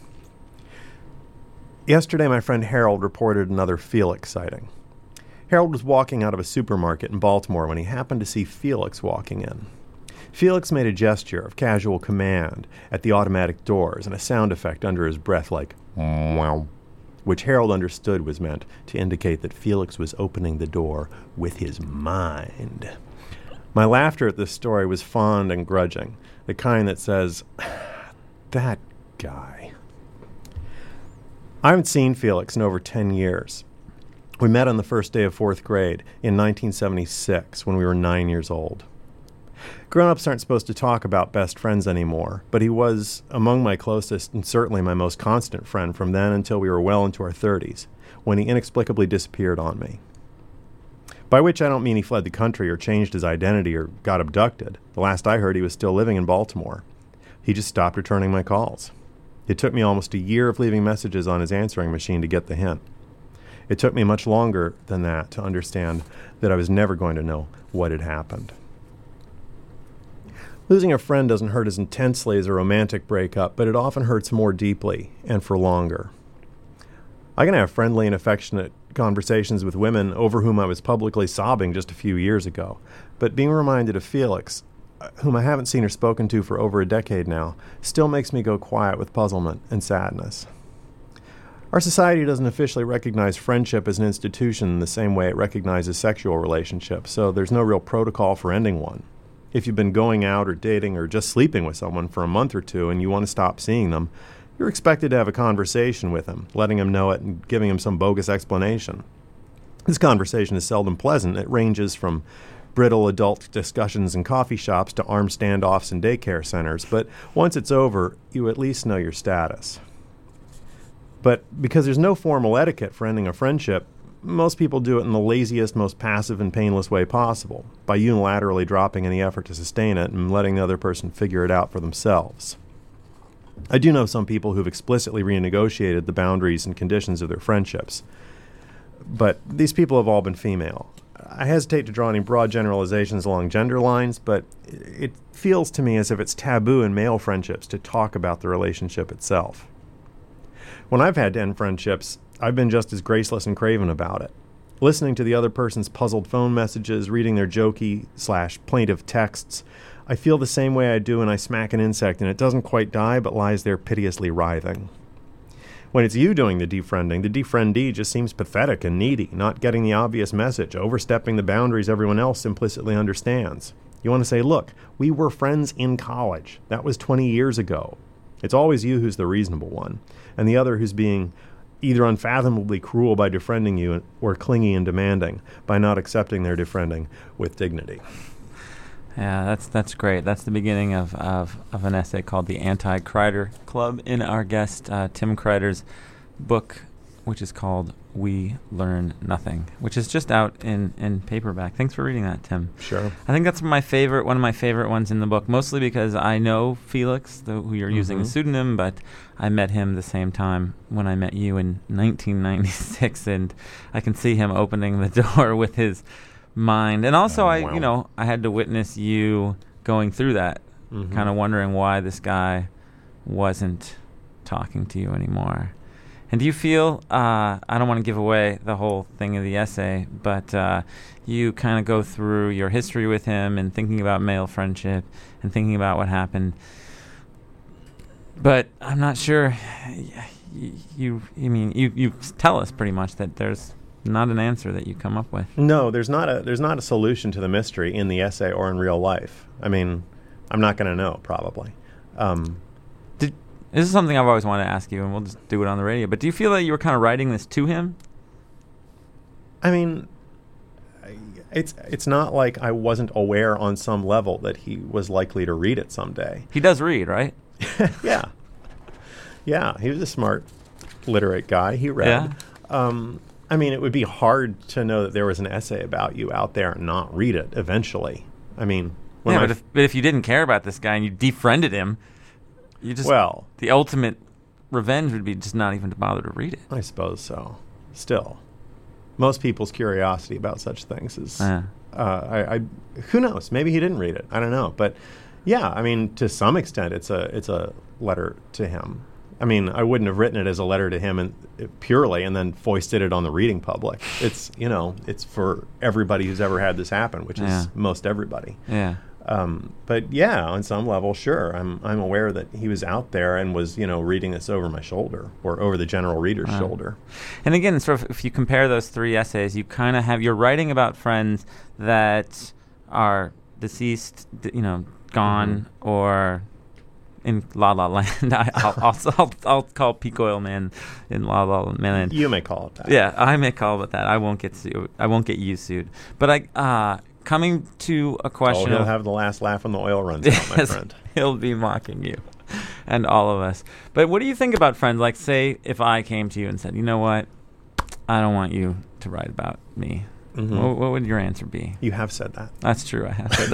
Yesterday, my friend Harold reported another Felix sighting. Harold was walking out of a supermarket in Baltimore when he happened to see Felix walking in. Felix made a gesture of casual command at the automatic doors and a sound effect under his breath like, wow, which Harold understood was meant to indicate that Felix was opening the door with his mind. My laughter at this story was fond and grudging, the kind that says, that guy. I haven't seen Felix in over 10 years. We met on the first day of 4th grade in 1976 when we were 9 years old. Grown-ups aren't supposed to talk about best friends anymore, but he was among my closest and certainly my most constant friend from then until we were well into our 30s, when he inexplicably disappeared on me. By which I don't mean he fled the country or changed his identity or got abducted. The last I heard, he was still living in Baltimore. He just stopped returning my calls. It took me almost a year of leaving messages on his answering machine to get the hint. It took me much longer than that to understand that I was never going to know what had happened. Losing a friend doesn't hurt as intensely as a romantic breakup, but it often hurts more deeply and for longer. I can have friendly and affectionate conversations with women over whom I was publicly sobbing just a few years ago, but being reminded of Felix, whom I haven't seen or spoken to for over a decade now, still makes me go quiet with puzzlement and sadness. Our society doesn't officially recognize friendship as an institution in the same way it recognizes sexual relationships, so there's no real protocol for ending one. If you've been going out or dating or just sleeping with someone for a month or two and you want to stop seeing them, you're expected to have a conversation with him, letting him know it and giving him some bogus explanation. This conversation is seldom pleasant. It ranges from brittle adult discussions in coffee shops to armed standoffs in daycare centers, but once it's over, you at least know your status. But because there's no formal etiquette for ending a friendship, most people do it in the laziest, most passive and painless way possible, by unilaterally dropping any effort to sustain it and letting the other person figure it out for themselves. I do know some people who've explicitly renegotiated the boundaries and conditions of their friendships, but these people have all been female. I hesitate to draw any broad generalizations along gender lines, but it feels to me as if it's taboo in male friendships to talk about the relationship itself. When I've had to end friendships, I've been just as graceless and craven about it. Listening to the other person's puzzled phone messages, reading their jokey/plaintive texts, I feel the same way I do when I smack an insect and it doesn't quite die but lies there piteously writhing. When it's you doing the defriending, the defriendee just seems pathetic and needy, not getting the obvious message, overstepping the boundaries everyone else implicitly understands. You want to say, look, we were friends in college. That was 20 years ago. It's always you who's the reasonable one, and the other who's being either unfathomably cruel by defriending you or clingy and demanding by not accepting their defriending with dignity. Yeah, that's great. That's the beginning of an essay called The Anti-Kreider Club in our guest Tim Kreider's book, which is called We Learn Nothing, which is just out in paperback. Thanks for reading that, Tim. Sure. I think that's one of my favorite ones in the book, mostly because I know Felix, who you're using a pseudonym, but I met him the same time when I met you in 1996, and I can see him opening the door with his mind. And also, Wow. I had to witness you going through that, kind of wondering why this guy wasn't talking to you anymore. And do you feel, I don't want to give away the whole thing of the essay, but you kind of go through your history with him and thinking about male friendship and thinking about what happened. But I'm not sure, you tell us pretty much that there's not an answer that you come up with. No, there's not a solution to the mystery in the essay or in real life. I mean, I'm not going to know, probably. This is something I've always wanted to ask you, and we'll just do it on the radio. But do you feel that you were kind of writing this to him? I mean, it's not like I wasn't aware on some level that he was likely to read it someday. He does read, right? Yeah. Yeah, he was a smart, literate guy. He read. Yeah. I mean, it would be hard to know that there was an essay about you out there and not read it eventually. I mean, but if you didn't care about this guy and you defriended him, the ultimate revenge would be just not even to bother to read it. I suppose so. Still, most people's curiosity about such things is, who knows? Maybe he didn't read it. I don't know. But yeah, I mean, to some extent, it's a letter to him. I mean, I wouldn't have written it as a letter to him purely and then foisted it on the reading public. It's, it's for everybody who's ever had this happen, which is most everybody. Yeah. But yeah, on some level, sure, I'm aware that he was out there and was, reading this over my shoulder or over the general reader's shoulder. And again, sort of, if you compare those three essays, you kind of you're writing about friends that are deceased, gone, or in La La Land. I'll call Peak Oil Man in La La Land. You may call it that. Yeah, I may call it that. I won't get sued. I won't get you sued. But coming to a question. He'll have the last laugh when the oil runs out, my friend. He'll be mocking you and all of us. But what do you think about friends? Like, say, if I came to you and said, you know what, I don't want you to write about me. Mm-hmm. What would your answer be? You have said that. That's true. I have said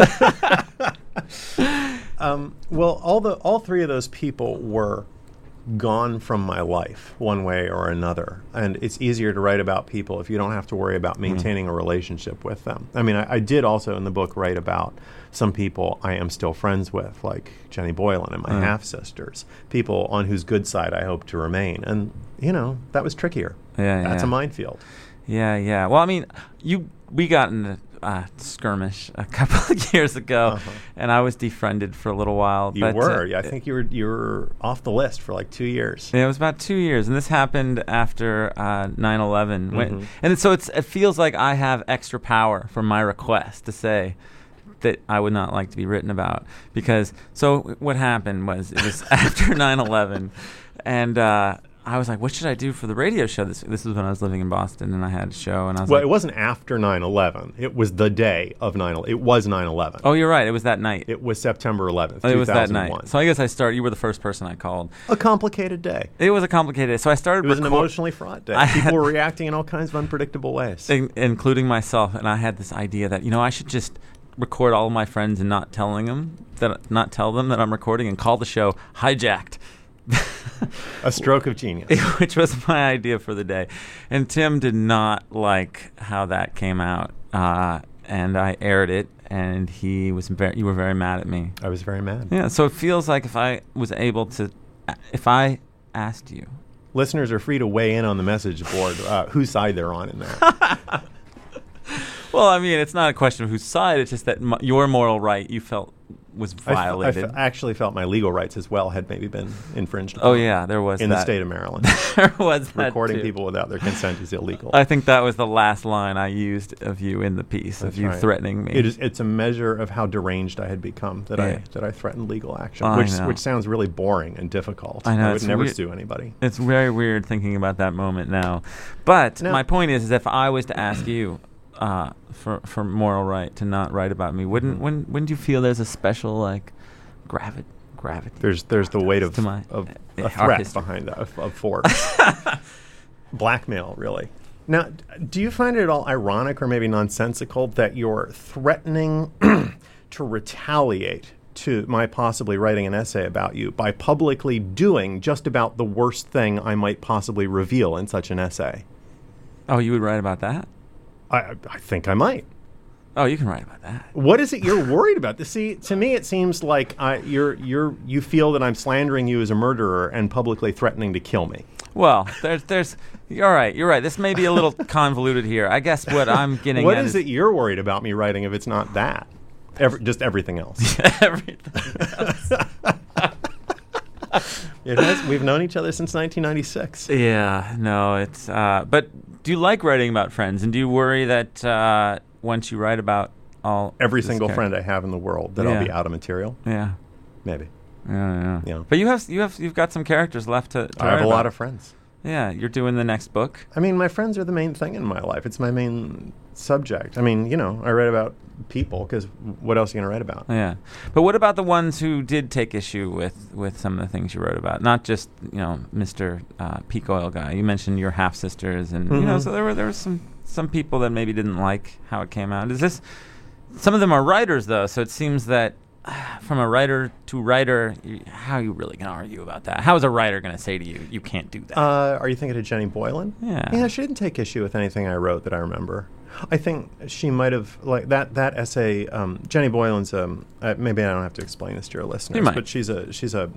that. Well, all three of those people were gone from my life one way or another, and it's easier to write about people if you don't have to worry about maintaining a relationship with them. I mean, I did also in the book write about some people I am still friends with, like Jenny Boylan and my half-sisters, people on whose good side I hope to remain, and that was trickier. That's a minefield. Yeah. Well, I mean, we got in a skirmish a couple of years ago, and I was defriended for a little while. You were? I think you were off the list for like 2 years. Yeah, it was about 2 years, and this happened after 9/11. And so it feels like I have extra power from my request to say that I would not like to be written about. Because, so what happened was, it was after 9/11, and I was like, what should I do for the radio show? This was when I was living in Boston, and I had a show, and I was it wasn't after 9/11. It was the day of 9/11. It was 9/11. Oh, you're right. It was that night. It was September 11th, 2001. It was that night. So I guess you were the first person I called. A complicated day. It was a complicated day. So I started. It was an emotionally fraught day. People were reacting in all kinds of unpredictable ways. Including myself, and I had this idea that, I should just record all of my friends and not tell them that I'm recording, and call the show Hijacked. A stroke of genius. Which was my idea for the day. And Tim did not like how that came out. And I aired it, and you were very mad at me. I was very mad. Yeah, so it feels like if I asked you. Listeners are free to weigh in on the message board whose side they're on in that. Well, I mean, it's not a question of whose side. It's just that your moral right you felt was violated. I actually felt my legal rights as well had maybe been infringed upon. Oh, yeah, there was in the state of Maryland. There was that, recording too. People without their consent is illegal. I think that was the last line I used of you in the piece, of you threatening me. It's a measure of how deranged I had become that I threatened legal action, which sounds really boring and difficult. I know, I would never sue anybody. It's very weird thinking about that moment now. But my point is if I was to ask you for moral right to not write about me, wouldn't you feel there's a special gravity? There's the weight of a threat behind that, of force. Blackmail, really. Now, do you find it at all ironic or maybe nonsensical that you're threatening to retaliate to my possibly writing an essay about you by publicly doing just about the worst thing I might possibly reveal in such an essay? Oh, you would write about that? I think I might. Oh, you can write about that. What is it you're worried about? See, to me, it seems like you feel that I'm slandering you as a murderer and publicly threatening to kill me. Well, there's. You're right. This may be a little convoluted here. I guess what I'm getting What at is it you're worried about me writing if it's not that? Just everything else. Everything else. We've known each other since 1996. Yeah, no, it's. But do you like writing about friends, and do you worry that once you write about every single friend I have in the world that I'll be out of material? Yeah, maybe. Yeah. But you've got some characters left to I have a lot of friends. Yeah, you're doing the next book. I mean, my friends are the main thing in my life. It's my main subject. I mean, I write about people because what else are you going to write about? Yeah. But what about the ones who did take issue with some of the things you wrote about? Not just, Mr. Peak Oil guy. You mentioned your half-sisters and, so there were some people that maybe didn't like how it came out. Some of them are writers, though, so it seems that from a writer to writer, how are you really going to argue about that? How is a writer going to say to you, you can't do that? Are you thinking of Jenny Boylan? Yeah. Yeah, she didn't take issue with anything I wrote that I remember. I think she might have, like, that essay, Jenny Boylan's, maybe I don't have to explain this to your listeners, but she's a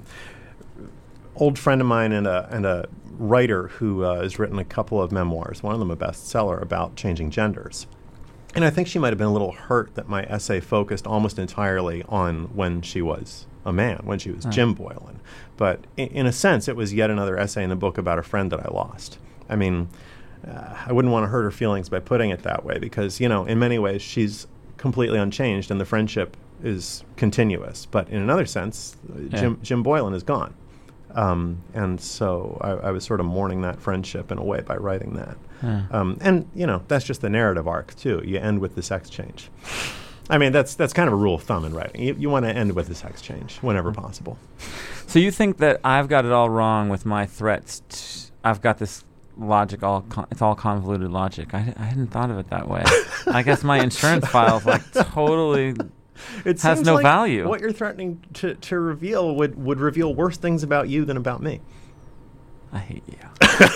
old friend of mine and a writer who has written a couple of memoirs, one of them a bestseller, about changing genders. And I think she might have been a little hurt that my essay focused almost entirely on when she was a man, when she was Jim Boylan. But in a sense, it was yet another essay in the book about a friend that I lost. I mean, I wouldn't want to hurt her feelings by putting it that way because, in many ways, she's completely unchanged and the friendship is continuous. But in another sense, Jim Boylan is gone. And so I was sort of mourning that friendship in a way by writing that. And, that's just the narrative arc, too. You end with the sex change. I mean, that's kind of a rule of thumb in writing. You want to end with the sex change whenever possible. So you think that I've got it all wrong with my threats? I've got this logic, it's all convoluted logic. I hadn't thought of it that way. I guess my insurance file is totally... It has no value. What you're threatening to reveal would reveal worse things about you than about me. I hate you.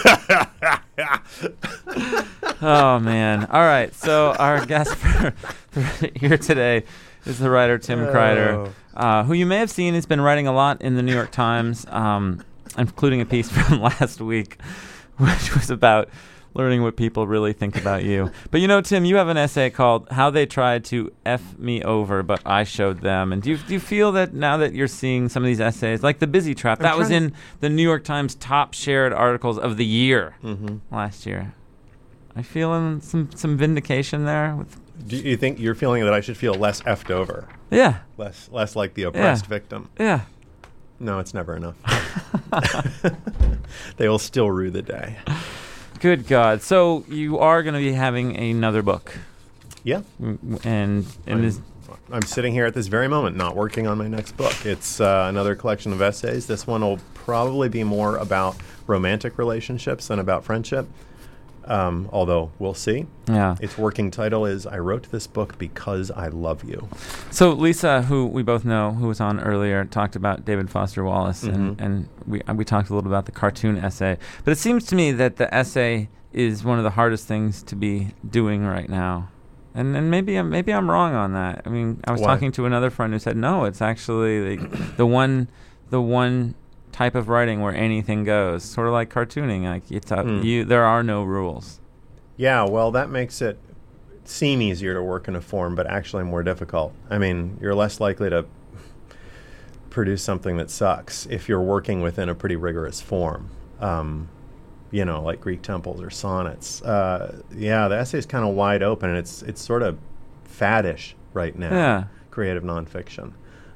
Oh, man. All right. So our guest for here today is the writer Tim Kreider, who you may have seen has been writing a lot in the New York Times, including a piece from last week, which was about learning what people really think about you. But Tim, you have an essay called How They Tried to F Me Over, But I Showed Them. And do you feel that now that you're seeing some of these essays, like The Busy Trap, that was in the New York Times top shared articles of the year last year. Are you feeling some vindication there? Do you think you're feeling that I should feel less effed over? Yeah. Less like the oppressed victim? Yeah. No, it's never enough. They will still rue the day. Good God. So you are going to be having another book. Yeah. And I'm sitting here at this very moment not working on my next book. It's another collection of essays. This one will probably be more about romantic relationships than about friendship, although we'll see. Yeah. Its working title is I Wrote This Book Because I Love You. So Lisa, who we both know, who was on earlier, talked about David Foster Wallace, and we talked a little about the cartoon essay. But it seems to me that the essay is one of the hardest things to be doing right now. And maybe I'm wrong on that. I mean, I was talking to another friend who said, no, it's actually the one type of writing where anything goes, sort of like cartooning. Like it's there are no rules. Yeah, well, that makes it seem easier to work in a form, but actually more difficult. I mean, you're less likely to produce something that sucks if you're working within a pretty rigorous form. Like Greek temples or sonnets. The essay is kind of wide open, and it's sort of faddish right now. Yeah. Creative nonfiction.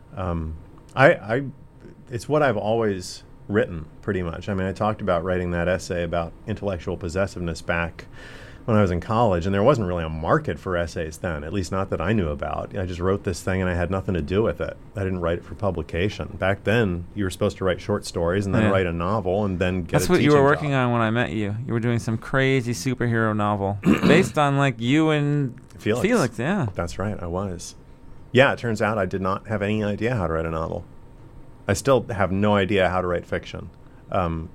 It's what I've always written, pretty much. I mean, I talked about writing that essay about intellectual possessiveness back when I was in college, and there wasn't really a market for essays then, at least not that I knew about. I just wrote this thing, and I had nothing to do with it. I didn't write it for publication. Back then, you were supposed to write short stories and then write a novel and then get That's a teaching what you were working job. on when I met you. You were doing some crazy superhero novel based on, you and Felix, yeah. That's right, I was. Yeah, it turns out I did not have any idea how to write a novel. I still have no idea how to write fiction.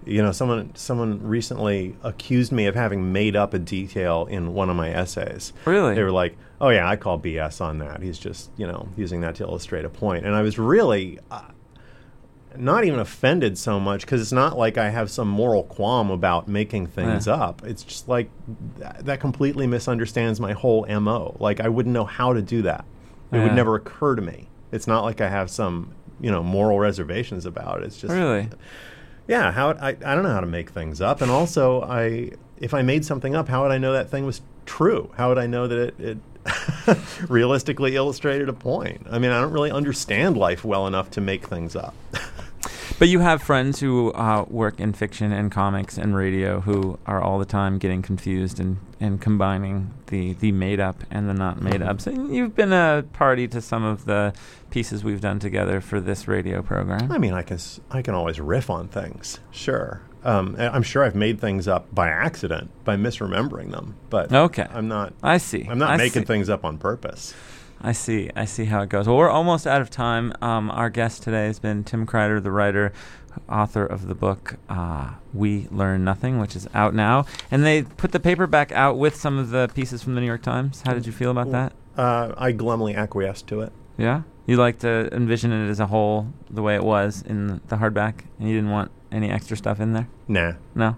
Someone recently accused me of having made up a detail in one of my essays. Really? They were like, "Oh yeah, I call BS on that. He's just, using that to illustrate a point." And I was really not even offended so much, because it's not like I have some moral qualm about making things up. It's just like that completely misunderstands my whole MO. Like, I wouldn't know how to do that. It would never occur to me. It's not like I have some, moral reservations about it. It's just really. Yeah, I don't know how to make things up. And also, if I made something up, how would I know that thing was true? How would I know that it realistically illustrated a point? I mean, I don't really understand life well enough to make things up. But you have friends who work in fiction and comics and radio who are all the time getting confused and combining the made-up and the not made-up. So you've been a party to some of the pieces we've done together for this radio program. I mean, I can always riff on things, sure. I'm sure I've made things up by accident, by misremembering them. But okay. I'm not. I see. I'm not making things up on purpose. I see how it goes. Well, we're almost out of time. Our guest today has been Tim Kreider, the writer, author of the book We Learn Nothing, which is out now. And they put the paperback out with some of the pieces from the New York Times. How did you feel about that? I glumly acquiesced to it. Yeah? You like to envision it as a whole, the way it was in the hardback, and you didn't want any extra stuff in there? Nah. No?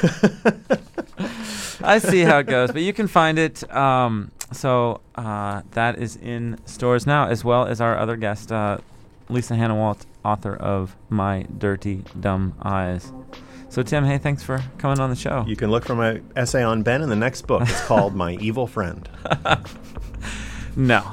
I see how it goes. But you can find it. So that is in stores now, as well as our other guest, Lisa Hanawalt, author of My Dirty, Dumb Eyes. So, Tim, hey, thanks for coming on the show. You can look for my essay on Ben in the next book. It's called My Evil Friend. No.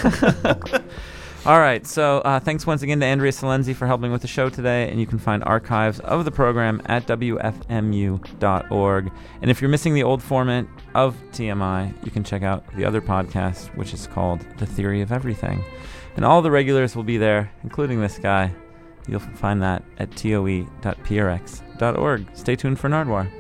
All right, so thanks once again to Andrea Salenzi for helping with the show today, and you can find archives of the program at wfmu.org. And if you're missing the old format of TMI, you can check out the other podcast, which is called The Theory of Everything. And all the regulars will be there, including this guy. You'll find that at toe.prx.org. Stay tuned for Nardwuar.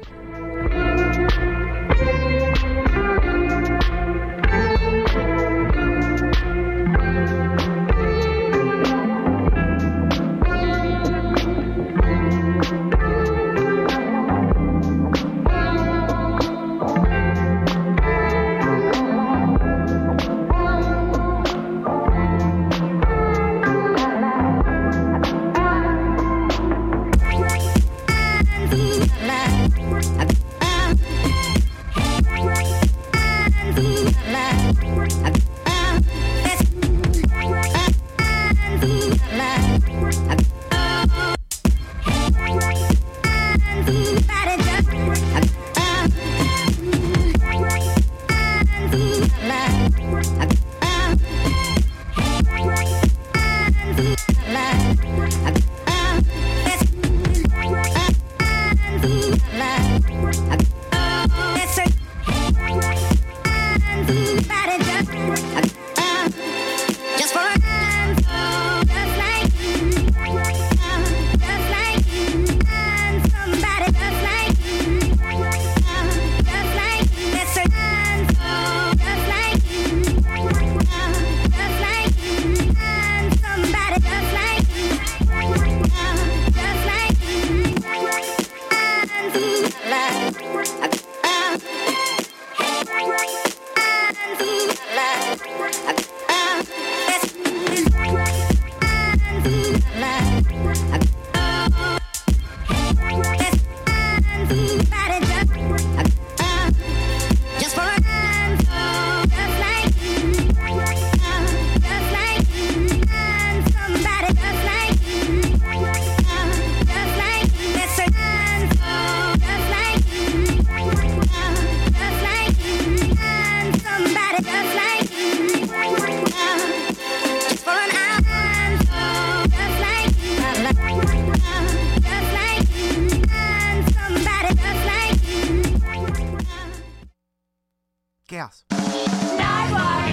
Gas. Nardwuar.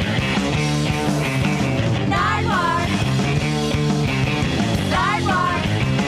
Nardwuar. Nardwuar.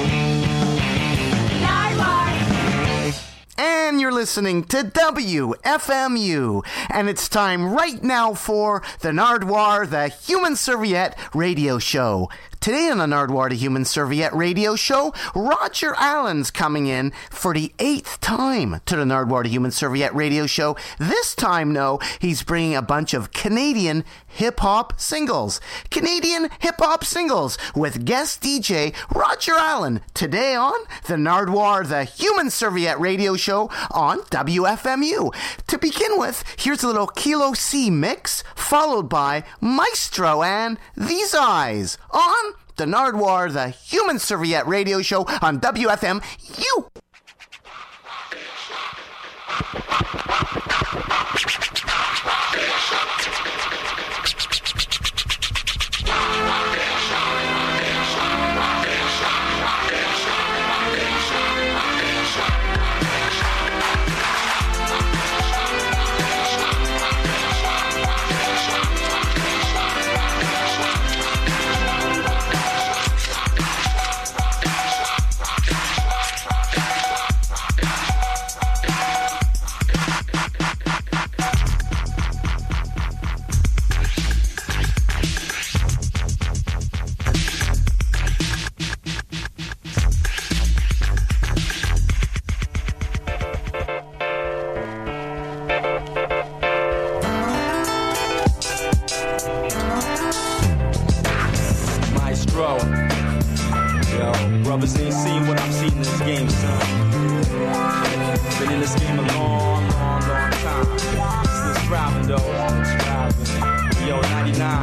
Nardwuar. And you're listening to WFMU, and it's time right now for the Nardwuar, the Human Serviette radio show. Today on the Nardwuar the Human Serviette radio show, Roger Allen's coming in for the 8th time to the Nardwuar the Human Serviette radio show. This time, no, he's bringing a bunch of Canadian hip-hop singles. Canadian hip-hop singles with guest DJ Roger Allen. Today on the Nardwuar the Human Serviette radio show on WFMU. To begin with, here's a little Kilo C mix, followed by Maestro and These Eyes on the Nardwuar the Human Serviette radio show on WFMU. Brothers ain't seen what I've seen in this game, son. Been in this game a long, long, long time. Still striving, though. Yo, 99.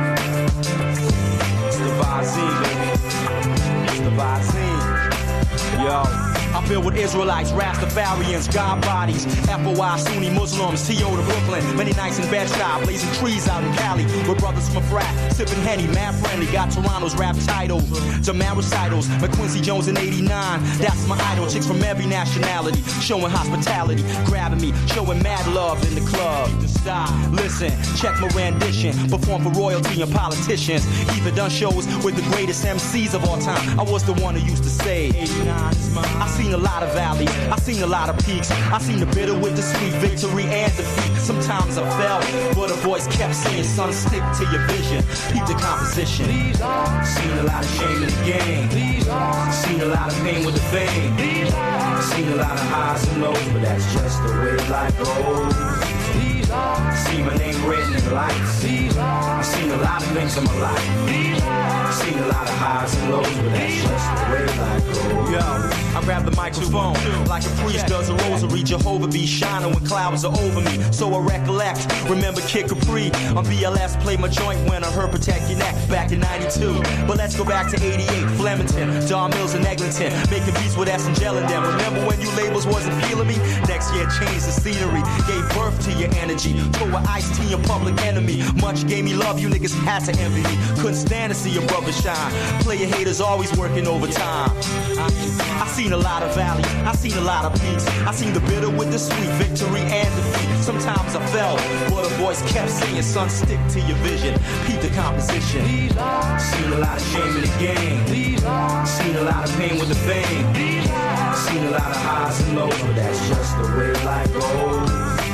It's the Vazine, baby. It's the Vazine. Yo. I feel with Israelites, Rastafarians, God bodies, FOI, Sunni Muslims, T.O. to Brooklyn. Many nights in Bed-Stuy, blazing trees out in Cali. With brothers from a frat, sipping Henny, mad friendly. Got Toronto's rap titles, Demand recitals, McQuincy Jones in 89. That's my idol, chicks from every nationality, showing hospitality, grabbing me, showing mad love in the club. Listen, check my rendition, perform for royalty and politicians. Even done shows with the greatest MCs of all time. I was the one who used to say, 89 is mine. I seen a lot of valleys, I seen a lot of peaks. I seen the bitter with the sweet, victory and defeat. Sometimes I fell, but a voice kept saying, son, stick to your vision. Keep the composition. Seen a lot of shame in the game. Seen a lot of pain with the fame. Seen a lot of highs and lows, but that's just the way life goes. See my name written in lights. I've seen a lot of things in my life. I've seen a lot of highs and lows, but that's just the way life goes. Yo, I grab the microphone like a priest does a rosary. Jehovah be shining when clouds are over me. So I recollect, remember Kid Capri on BLS. Played my joint when I heard Protect Your Neck back in 92. But let's go back to 88, Flemington, Don Mills and Eglinton, making beats with S and Gel and them. Remember when you labels wasn't feeling me? Next year changed the scenery, gave birth to your energy. Told with Ice-T your public enemy. Much gave me love, you niggas had to envy me. Couldn't stand to see your brother shine. Player haters always working overtime. I seen a lot of valleys, I seen a lot of peaks. I seen the bitter with the sweet, victory and defeat. Sometimes I fell, but a voice kept saying, son, stick to your vision. Keep the composition. Seen a lot of shame in the game. Seen a lot of pain with the fame. Seen a lot of highs and lows, but that's just the way life goes.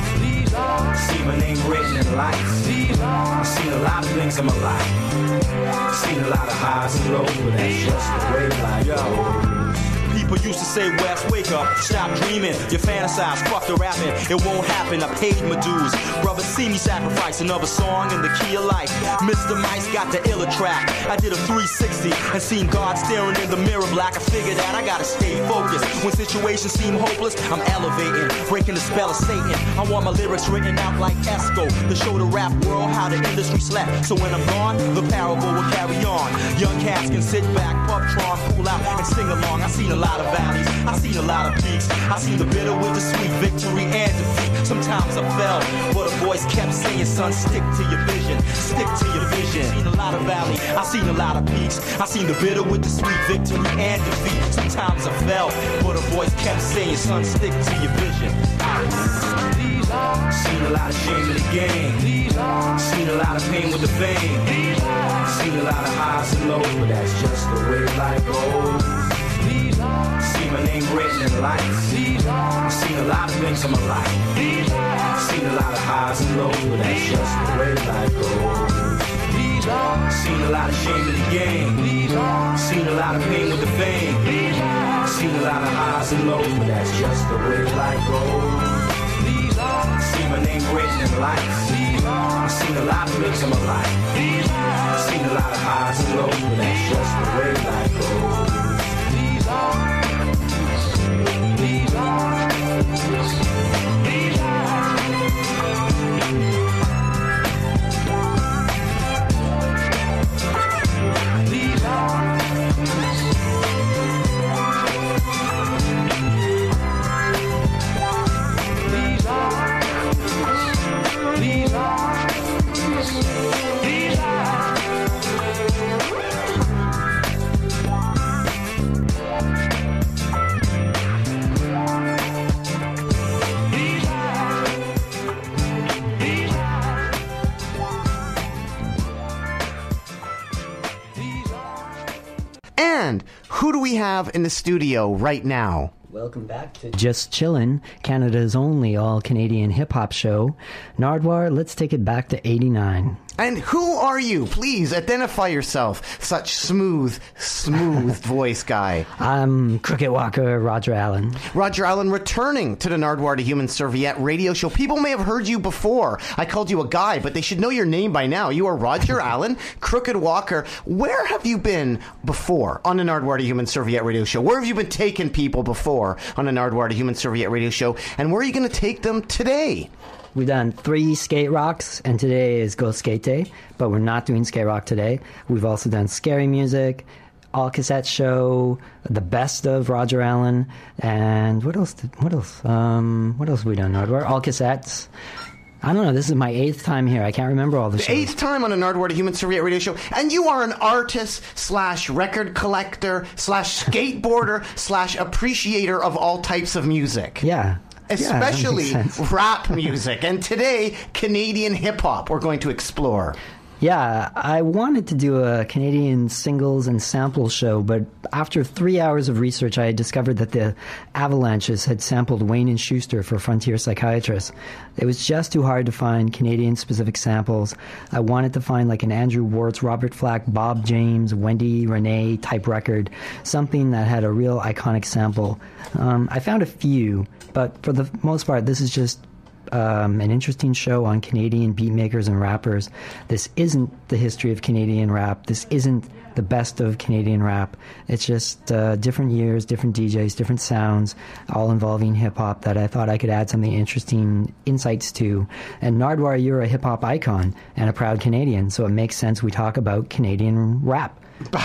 See my name written in lights. I've seen a lot of things in my life. Seen a lot of highs and lows, but that's just the way life goes. People used to say, Wes, wake up, stop dreaming. You fantasize, fuck the rapping, it won't happen. I paid my dues. Brothers see me sacrifice another song in the key of life. Mr. Mice got the iller track. I did a 360 and seen God staring in the mirror black. I figured that I gotta stay focused. When situations seem hopeless, I'm elevating, breaking the spell of Satan. I want my lyrics written out like Esco to show the rap world how the industry slept. So when I'm gone, the parable will carry on. Young cats can sit back, puff Tron, pull out and sing along. I seen a lot of valleys, I seen a lot of peaks. I seen the bitter with the sweet, victory and defeat. Sometimes I fell, but a voice kept saying, son, stick to your vision, stick to your vision. Seen a lot of valleys, I seen a lot of peaks. I seen the bitter with the sweet, victory and defeat. Sometimes I fell, but a voice kept saying, son, stick to your vision. Seen a lot of shame in the game. Seen a lot of pain with the fame. Seen a lot of highs and lows, but that's just the way life goes. See my name written in lights. I've seen a lot of things in my life. I've seen a lot of highs and lows, but that's just the way life goes. Seen a lot of shame in the game. Seen a lot of pain with the fame. Seen a lot of highs and lows, but that's just the way life goes. Seen my name written in lights. I've seen a lot of things in my life. I've seen a lot of highs and lows, but that's just the way life goes. And who do we have in the studio right now? Welcome back to Just Chillin', Canada's only all-Canadian hip-hop show. Nardwuar, let's take it back to 89. And who are you? Please identify yourself. Such smooth voice guy. I'm Crooked Walker, Roger Allen. Roger Allen returning to the Nardwuar the Human Serviette radio show. People may have heard you before. I called you a guy, but they should know your name by now. You are Roger Allen, Crooked Walker. Where have you been before on the Nardwuar the Human Serviette radio show? Where have you been taking people before on the Nardwuar the Human Serviette radio show? And where are you going to take them today? We've done 3 skate rocks, and today is Go Skate Day, but we're not doing skate rock today. We've also done scary music, all cassette show, the best of Roger Allen, and what else have we done, Nardwuar? All cassettes. I don't know, this is my 8th time here. I can't remember all the shows. 8th time on a Nardwuar the Human Serviette radio show, and you are an artist / record collector / skateboarder / appreciator of all types of music. Yeah. Especially rap music. And today, Canadian hip-hop we're going to explore. Yeah, I wanted to do a Canadian singles and sample show, but after 3 hours of research, I had discovered that the Avalanches had sampled Wayne and Schuster for Frontier Psychiatrists. It was just too hard to find Canadian-specific samples. I wanted to find like an Andrew Warts, Robert Flack, Bob James, Wendy Renee type record, something that had a real iconic sample. I found a few, but for the most part, this is just an interesting show on Canadian beatmakers and rappers. This isn't the history of Canadian rap. This isn't the best of Canadian rap. It's just different years, different DJs, different sounds, all involving hip-hop that I thought I could add something interesting insights to. And Nardwuar, you're a hip-hop icon and a proud Canadian, so it makes sense we talk about Canadian rap.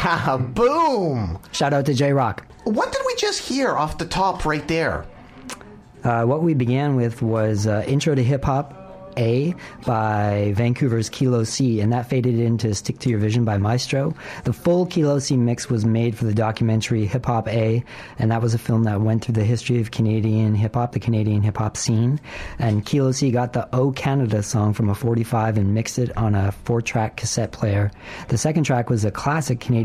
Boom! Shout out to J-Rock. What did we just hear off the top right there? What we began with was Intro to Hip Hop A by Vancouver's Kilo C, and that faded into Stick to Your Vision by Maestro. The full Kilo C mix was made for the documentary Hip Hop A, and that was a film that went through the history of Canadian hip hop, the Canadian hip hop scene. And Kilo C got the O Canada song from a 45 and mixed it on a 4-track cassette player. The second track was a classic Canadian